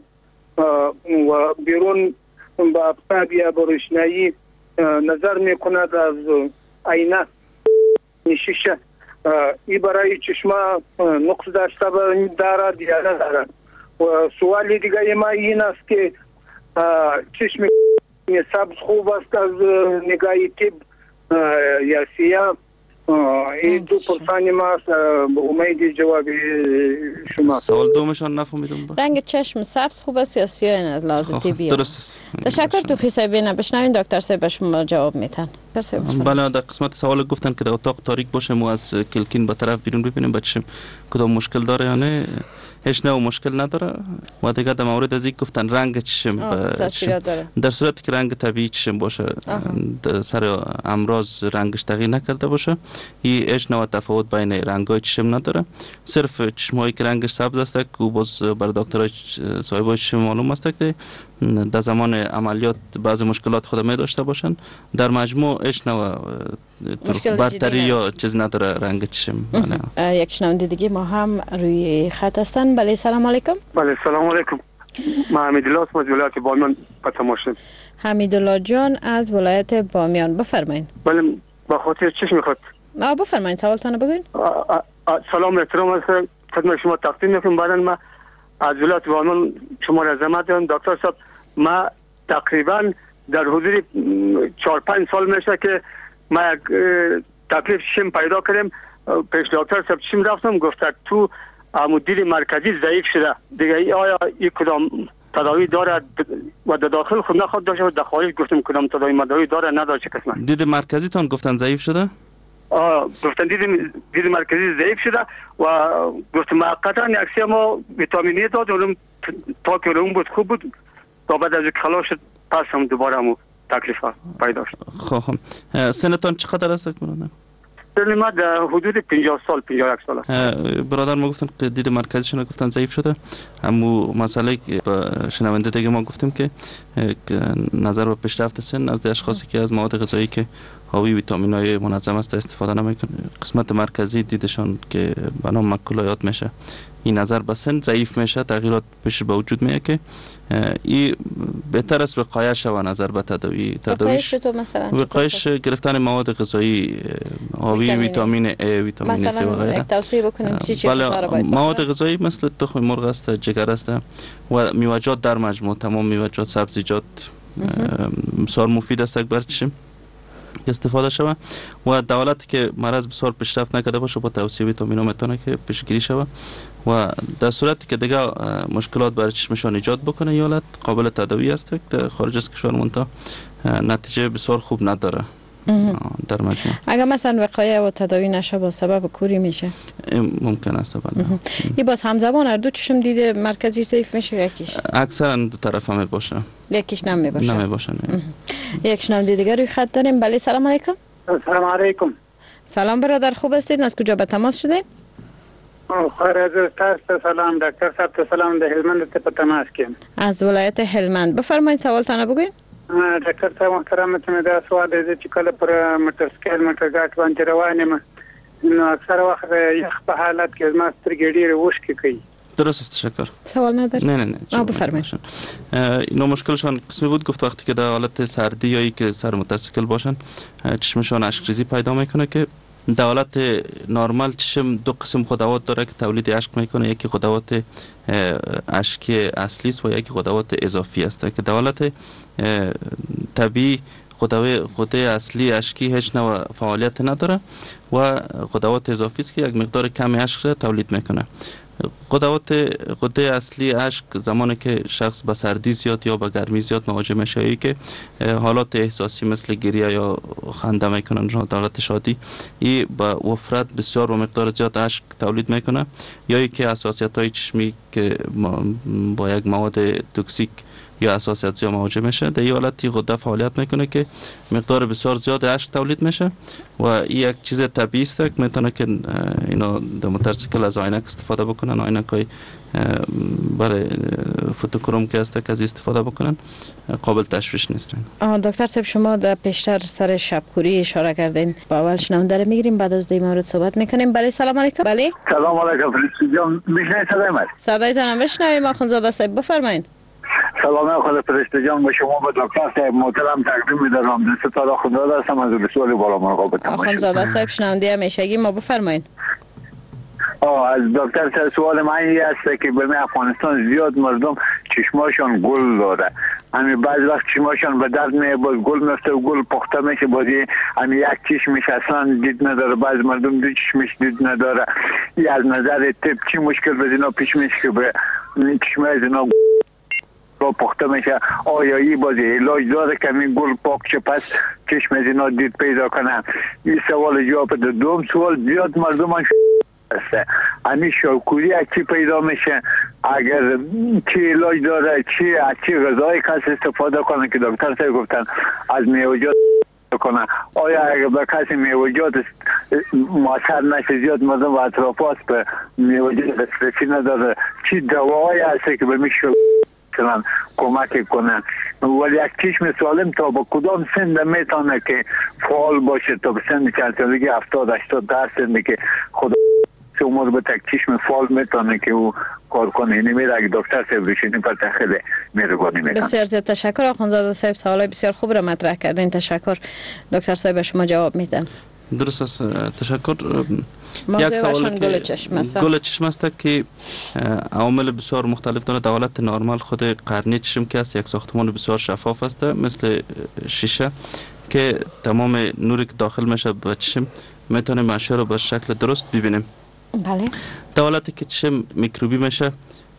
و بیرون با آفتاب یا با روشنایی نظر میکند از آینه شیشه ای برای چشمه نقص داشته دارد یا ندارد. و سوالی دیگه ما این است که چشم سبز خوب است از نگاه طب یا سیاه. این دو پرسانی ما امید جواب شما. سوال دومشان نفهمیدم. رنگ چشم سبز خوب است یا سیاه از لحاظ طبی؟ درست است. تشکر توخی صاحب. بشنوین دکتر صاحب شما جواب میتن. بله در قسمت سوال گفتن که در اتاق تاریک باشه ما از کلکین به طرف بیرون ببینیم بچه‌م کدام مشکل داره یا نه. هیچ نوع مشکل نداره و دیگه در مورد از این گفتن رنگ چشم در صورتی که رنگ طبیعی چشم باشه سر امراض رنگش تغییر نکرده باشه این هیچ نوع تفاوت بین رنگ‌های چشم نداره. صرف چشمایی که رنگش سبز است که باز بر دکترای صاحبای چشم معلوم است که در زمان عملیات بعضی مشکلات خود می داشته باشن. در مجموع هیچ نوع برتری یا چیز نداره رنگ چشم. یک شنونده دیگه ما هم روی خط هستن. بله سلام علیکم. بله سلام علیکم. ما حمیدالله هستم از ولایت بامیان به تماس شدم. حمیدالله جان از ولایت بامیان بفرمایید. بله با خاطر چش میخواد. آ بفرمایید سوالتون بگوین. سلام احترام از خدمت شما تقدیم میکنم. بعداً ما از ولایت بامیان شما را عظمت دارم دکتر صاحب. ما تقریبا در حدود چهار پنج سال میشه که ما یک تکلیف چشم پیدا کردیم. پیش دکتر صاحب چشم رفتم گفت تو عمودی مرکزی ضعیف شده دیگه آیا این کدام تداوی داره و در داخل خود نخواد داشته و در خارج گفتم کدام تداوی مداوی داره نداره چه قسمت دید مرکزی تان گفتن ضعیف شده؟ گفتن دید دید مرکزی ضعیف شده و گفت موقتا یک سه ماه ویتامین داد اونم تا که اون بود خوب بود تا بعد از خلاص شد پس هم دوباره هم تکلیف پیدا شد. خب سنتان چقدر است برادر؟ سن ما در حدود پنجاه سال پنجاه و یک سال است. برادر ما گفتن دید مرکزیشون گفتن ضعیف شده، اما مسئله شنونده دیگه ما گفتیم که نظر به پیشرفت سن از اشخاصی که از مواد غذایی که حاوی ویتامین های منظم است استفاده نمیکنه، قسمت مرکزی دیدشان که به نام مکولایات میشه، این نظر به سن ضعیف میشه، تغییرات پیش به وجود میاد که این بهتر است وقایه شوه نظر به تداوی. وقایش تو مثلا وقایش گرفتن مواد غذایی حاوی ویتامین A، ویتامین C و غیره. توصیه بکنیم چی چی بله، مواد غذایی مثل تخم مرغ است، جگر است و میوه‌جات در مجموع، تمام میوه‌جات، سبزیجات بسیار مفید است بر چشم استفاده شود و دولتی که مرض بسیار پیشرفت نکرده باشه با توصیه ویتامین ها میتونه که پیشگیری شود و در صورتی که دیگه مشکلات برای چشمشان ایجاد بکنه ایالت قابل تداوی است که خارج از کشور منتها نتیجه بسیار خوب نداره در مجموع. اگر مثلا وقایه و تداوی نشه با سبب کوری میشه ممکن است بله. این باز همزمان هر دو چشم دیده مرکزی ضعیف میشه یکیش اکثرا دو طرف هم باشه، یکیش نمی باشه نمی باشه یک شنونده دیگر روی خط داریم. بله سلام علیکم. سلام علیکم. سلام برادر، خوب هستید؟ از کجا به تماس شدید؟ خیر از تاسو سلام دکتر صاحب، سلام د هلمند ته په تماس کې از ولایت هلمند. بفرمایید سوالتان بگوین. ډاکټر صاحب محترم، ته دا سوال دی چې کله پر موټر سکیل موټر ګاټ باندې روان یم نو اکثر وخت یخ په حالت کې ما سترګې ډېرې وشکې کوي. درست است، تشکر. سوال نداری؟ نه نه نه. بفرمایید. اینا مشکلشان قسمی بود، گفت وقتی که در حالت سردی یا ای که سر موتورسیکل باشن چشمشان اشک‌ریزی پیدا میکنه که در حالت نرمال چشم دو قسم خودروات داره که تولید اشک میکنه، یکی خودروات اشکی اصلی است و یکی خودروات اضافی است که در حالت طبیعی خودروات اصلی اشکی هیچ نوع فعالیت نداره و خودروات اضافی است که یک مقدار کمی اشک تولید میکنه. خودروات غده اصلی اشک زمانی که شخص به سردی زیاد یا به گرمی زیاد مواجه میشه که حالات احساسی مثل گریه یا خنده میکنن، در حالت شادی این با وفرت بسیار و مقدار زیاد اشک تولید میکنه، یا ای که حساسیت های چشمی که با یک مواد توکسیک یا حساسیت زیاد مواجه میشه، در این حالت غده فعالیت میکنه که مقدار بسیار زیاد اشک تولید میشه و این یک چیز طبیعی است که میتونه که اینا در موتورسیکل از عینک استفاده بکنن، عینک های برای فوتوکروم که است که از استفاده بکنن، قابل تشویش نیستن. دکتر صاحب شما در پیشتر سر شبکوری اشاره کردین، با اول شنونده رو میگیریم بعد از این مورد صحبت میکنیم. بله سلام علیکم. بله سلام علیکم فرشته جان، میشنوید صدای من؟ صدایتان میشنویم آخوندزاده صاحب، بفرمایید. سلام خدا فرشته جان، با شما به دکتر صاحب محترم تقدیم می‌دارم. دو تا آخوندزاده هستم از رسول بالا مرغاب تماس. آخوندزاده صاحب شنونده همیشگی ما، بفرمایید. آه از دکتر صاحب سوال من این است که به افغانستان زیاد مردم چشماشون گل داره، همین بعضی وقت چشماشون به درد میاد، باز گل میفته و گل پخته میشه، بازی همین یک چشمش اصلا دید نداره، بعضی مردم دو چشمش دید نداره. این از نظر طب چی مشکل به اینا پیش میشه که به چشمه از اینا گل پخته میشه؟ آیا این بازی علاج داره که این گل پاک شه پس چشم از اینا دید پیدا کنه؟ این سوال جواب بده. دوم سوال، زیاد مردم است همین شاکوری چی پیدا میشه؟ اگر چی علاج داره؟ چی از چی غذایی کسی استفاده کنه که دکتر صاحب گفتن از میوه‌جات کنه؟ آیا اگر به کسی میوه‌جات مؤثر نشه، زیاد مردم و اطرافات به میوه‌جات دسترسی نداره، چی دوایی هست که به میشه مثلا کمک کنه؟ ولی یک چشم سالم تا با کدام سن میتونه که فعال باشه؟ تا به سن چند سالگی هفتاد هشتاد درصد که خدا عمر به تک چشم فعال میتونه که او کار کنه. اینی میره اگه دکتر صاحب بشینیم پر تخیله میرگانی میکنه. بسیار زیاد تشکر آخوندزاده صاحب، سوالای بسیار خوب را مطرح کردین. تشکر. دکتر صاحب شما جواب میدن. درست است، تشکر. یک سوال گل چشم است. گل چشم است که عوامل بسیار مختلف داره. در حالت نرمال خود قرنی چشم که است یک ساختمان بسیار شفاف است مثل شیشه که تمام نوری که داخل میشه به چشم میتونه معشوق رو به شکل درست ببینیم. بله. در حالتی که چشم میکروبی میشه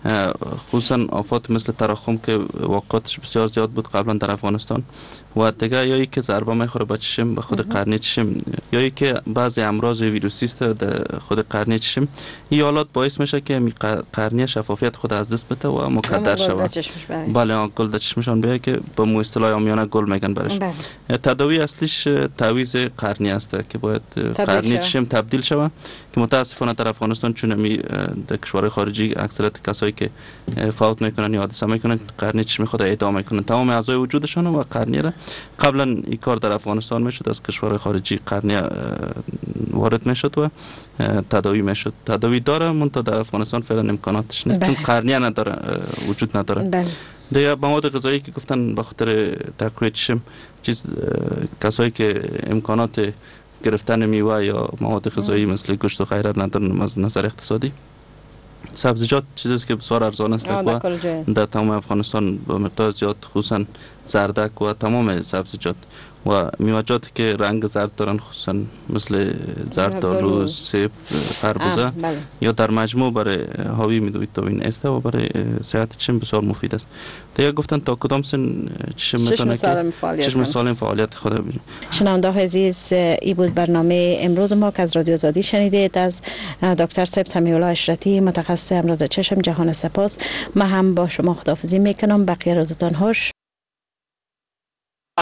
خصوصا آفات مثل تراخم که واقعاتش بسیار زیاد بود قبلا در افغانستان و دیگه یا ای که ضربه میخوره به چشم به خود قرنیه چشم یا ای که بعضی امراض ویروسی است در خود قرنیه چشم این حالات باعث میشه که قرنیه شفافیت خود از دست بده و مکدر شود. بله گل در چشمشان بیاد که به مو اصطلاح عامیانه گل میگن برش. تداوی اصلیش تعویض قرنیه است که باید قرنیه چشم تبدیل شود که متاسفانه در افغانستان چون می در کشورهای خارجی اکثریت کسایی که فوت میکنن یا حادثه میکنن قرنیه چشم خود اعدام میکنن تمام اعضای وجودشان و قرنیه را قبلا این کار در افغانستان میشد از کشورهای خارجی قرنیه وارد میشد و تداوی میشد. تداوی داره منتها در افغانستان فعلا امکاناتش نیست چون قرنیه نداره وجود نداره. دیگه مواد غذایی که گفتن به خاطر تقویت چشم چیز کسایی که امکانات گرفتن میوه یا مواد غذایی مثل گوشت و غیره ندارن از نظر اقتصادی سبزیجات چیزی که بسیار ارزان است و در تمام افغانستان با مقدار زیاد خصوصا زردک و تمام سبزیجات و میوه‌جاتی که رنگ زرد دارن خصوصا مثل زردآلو، سیب، خربوزه یا در مجموع برای حاوی ویتامین است و برای صحت چشم بسیار مفید است. دیگه گفتن تا کدام سن چشم میتونه که چشم سالم فعالیت خود ببینه. شنونده های عزیز ای بود برنامه امروز ما که از رادیو آزادی شنیدید از دکتر صاحب سمیع الله اشرتی متخصص امراض چشم. جهان سپاس. ما هم با شما خداحافظی میکنم. بقیه روزتان خوش.